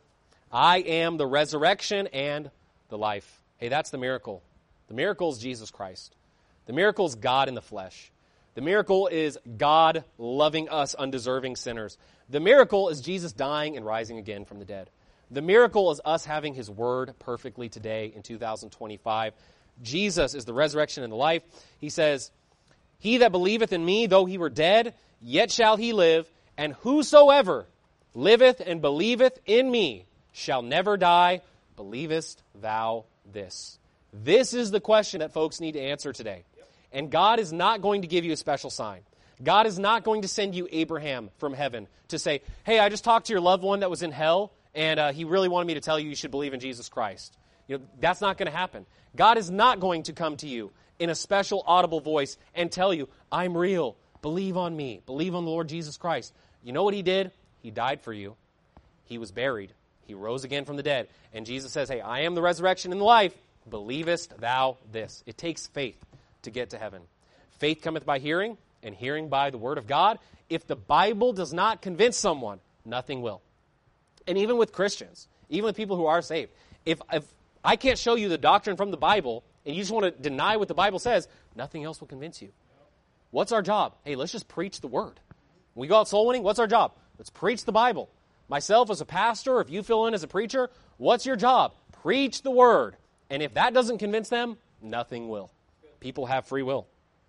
I am the resurrection and the life. Hey, that's the miracle. The miracle is Jesus Christ. The miracle is God in the flesh. The miracle is God loving us undeserving sinners. The miracle is Jesus dying and rising again from the dead. The miracle is us having his word perfectly today in 2025. Jesus is the resurrection and the life. He says, he that believeth in me, though he were dead, yet shall he live, and whosoever liveth and believeth in me shall never die. Believest thou this? This is the question that folks need to answer today. And God is not going to give you a special sign. God is not going to send you Abraham from heaven to say, hey, I just talked to your loved one that was in hell, and he really wanted me to tell you you should believe in Jesus Christ. That's not going to happen. God is not going to come to you in a special audible voice and tell you, I'm real. Believe on me. Believe on the Lord Jesus Christ. You know what he did? He died for you. He was buried. He rose again from the dead. And Jesus says, hey, I am the resurrection and the life. Believest thou this? It takes faith to get to heaven. Faith cometh by hearing, and hearing by the word of God. If the Bible does not convince someone, nothing will. And even with Christians, even with people who are saved, if I can't show you the doctrine from the Bible, and you just want to deny what the Bible says, nothing else will convince you. What's our job? Hey, let's just preach the word. When we go out soul winning, what's our job? Let's preach the Bible. Myself as a pastor, if you fill in as a preacher, what's your job? Preach the word. And if that doesn't convince them, nothing will. People have free will.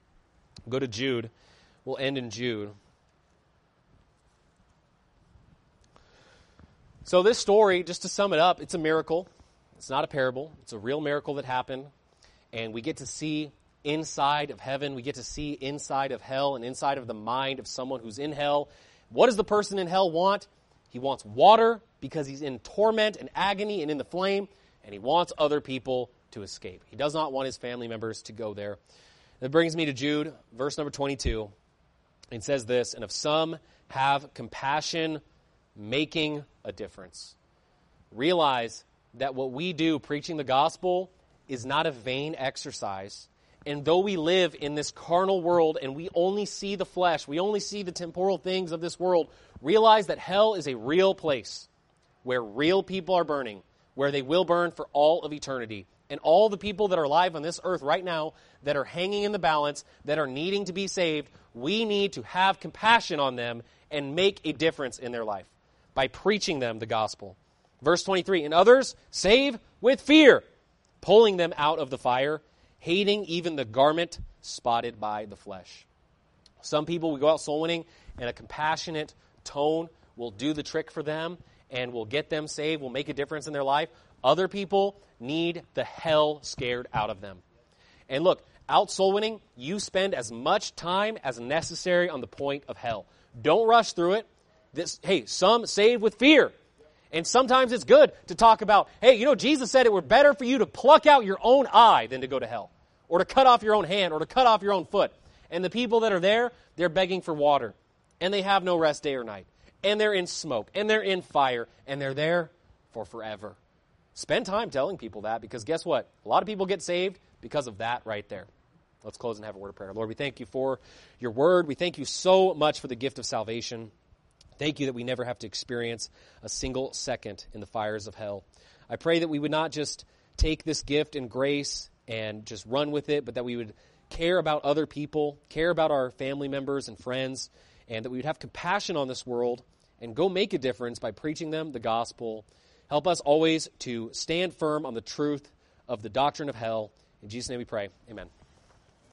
Go to Jude. We'll end in Jude. So this story, just to sum it up, it's a miracle. It's not a parable. It's a real miracle that happened. And we get to see inside of heaven. We get to see inside of hell and inside of the mind of someone who's in hell. What does the person in hell want? He wants water because he's in torment and agony and in the flame. And he wants other people to escape. He does not want his family members to go there. That brings me to Jude, verse number 22. It says this, and if some have compassion, making a difference. Realize that what we do preaching the gospel is not a vain exercise. And though we live in this carnal world and we only see the flesh, we only see the temporal things of this world, realize that hell is a real place. where real people are burning, where they will burn for all of eternity. And all the people that are alive on this earth right now that are hanging in the balance, that are needing to be saved, we need to have compassion on them and make a difference in their life by preaching them the gospel. Verse 23, and others save with fear, pulling them out of the fire, hating even the garment spotted by the flesh. Some people, we go out soul winning, and a compassionate tone will do the trick for them and will get them saved, will make a difference in their life. Other people need the hell scared out of them. And look, out soul winning, you spend as much time as necessary on the point of hell. Don't rush through it. Some save with fear. And sometimes it's good to talk about, Jesus said it were better for you to pluck out your own eye than to go to hell, or to cut off your own hand, or to cut off your own foot. And the people that are there, they're begging for water, and they have no rest day or night, and they're in smoke, and they're in fire, and they're there for forever. Spend time telling people that, because guess what? A lot of people get saved because of that right there. Let's close and have a word of prayer. Lord, we thank you for your word. We thank you so much for the gift of salvation. Thank you that we never have to experience a single second in the fires of hell. I pray that we would not just take this gift and grace and just run with it, but that we would care about other people, care about our family members and friends, and that we would have compassion on this world and go make a difference by preaching them the gospel. Help us always to stand firm on the truth of the doctrine of hell. In Jesus' name we pray. Amen.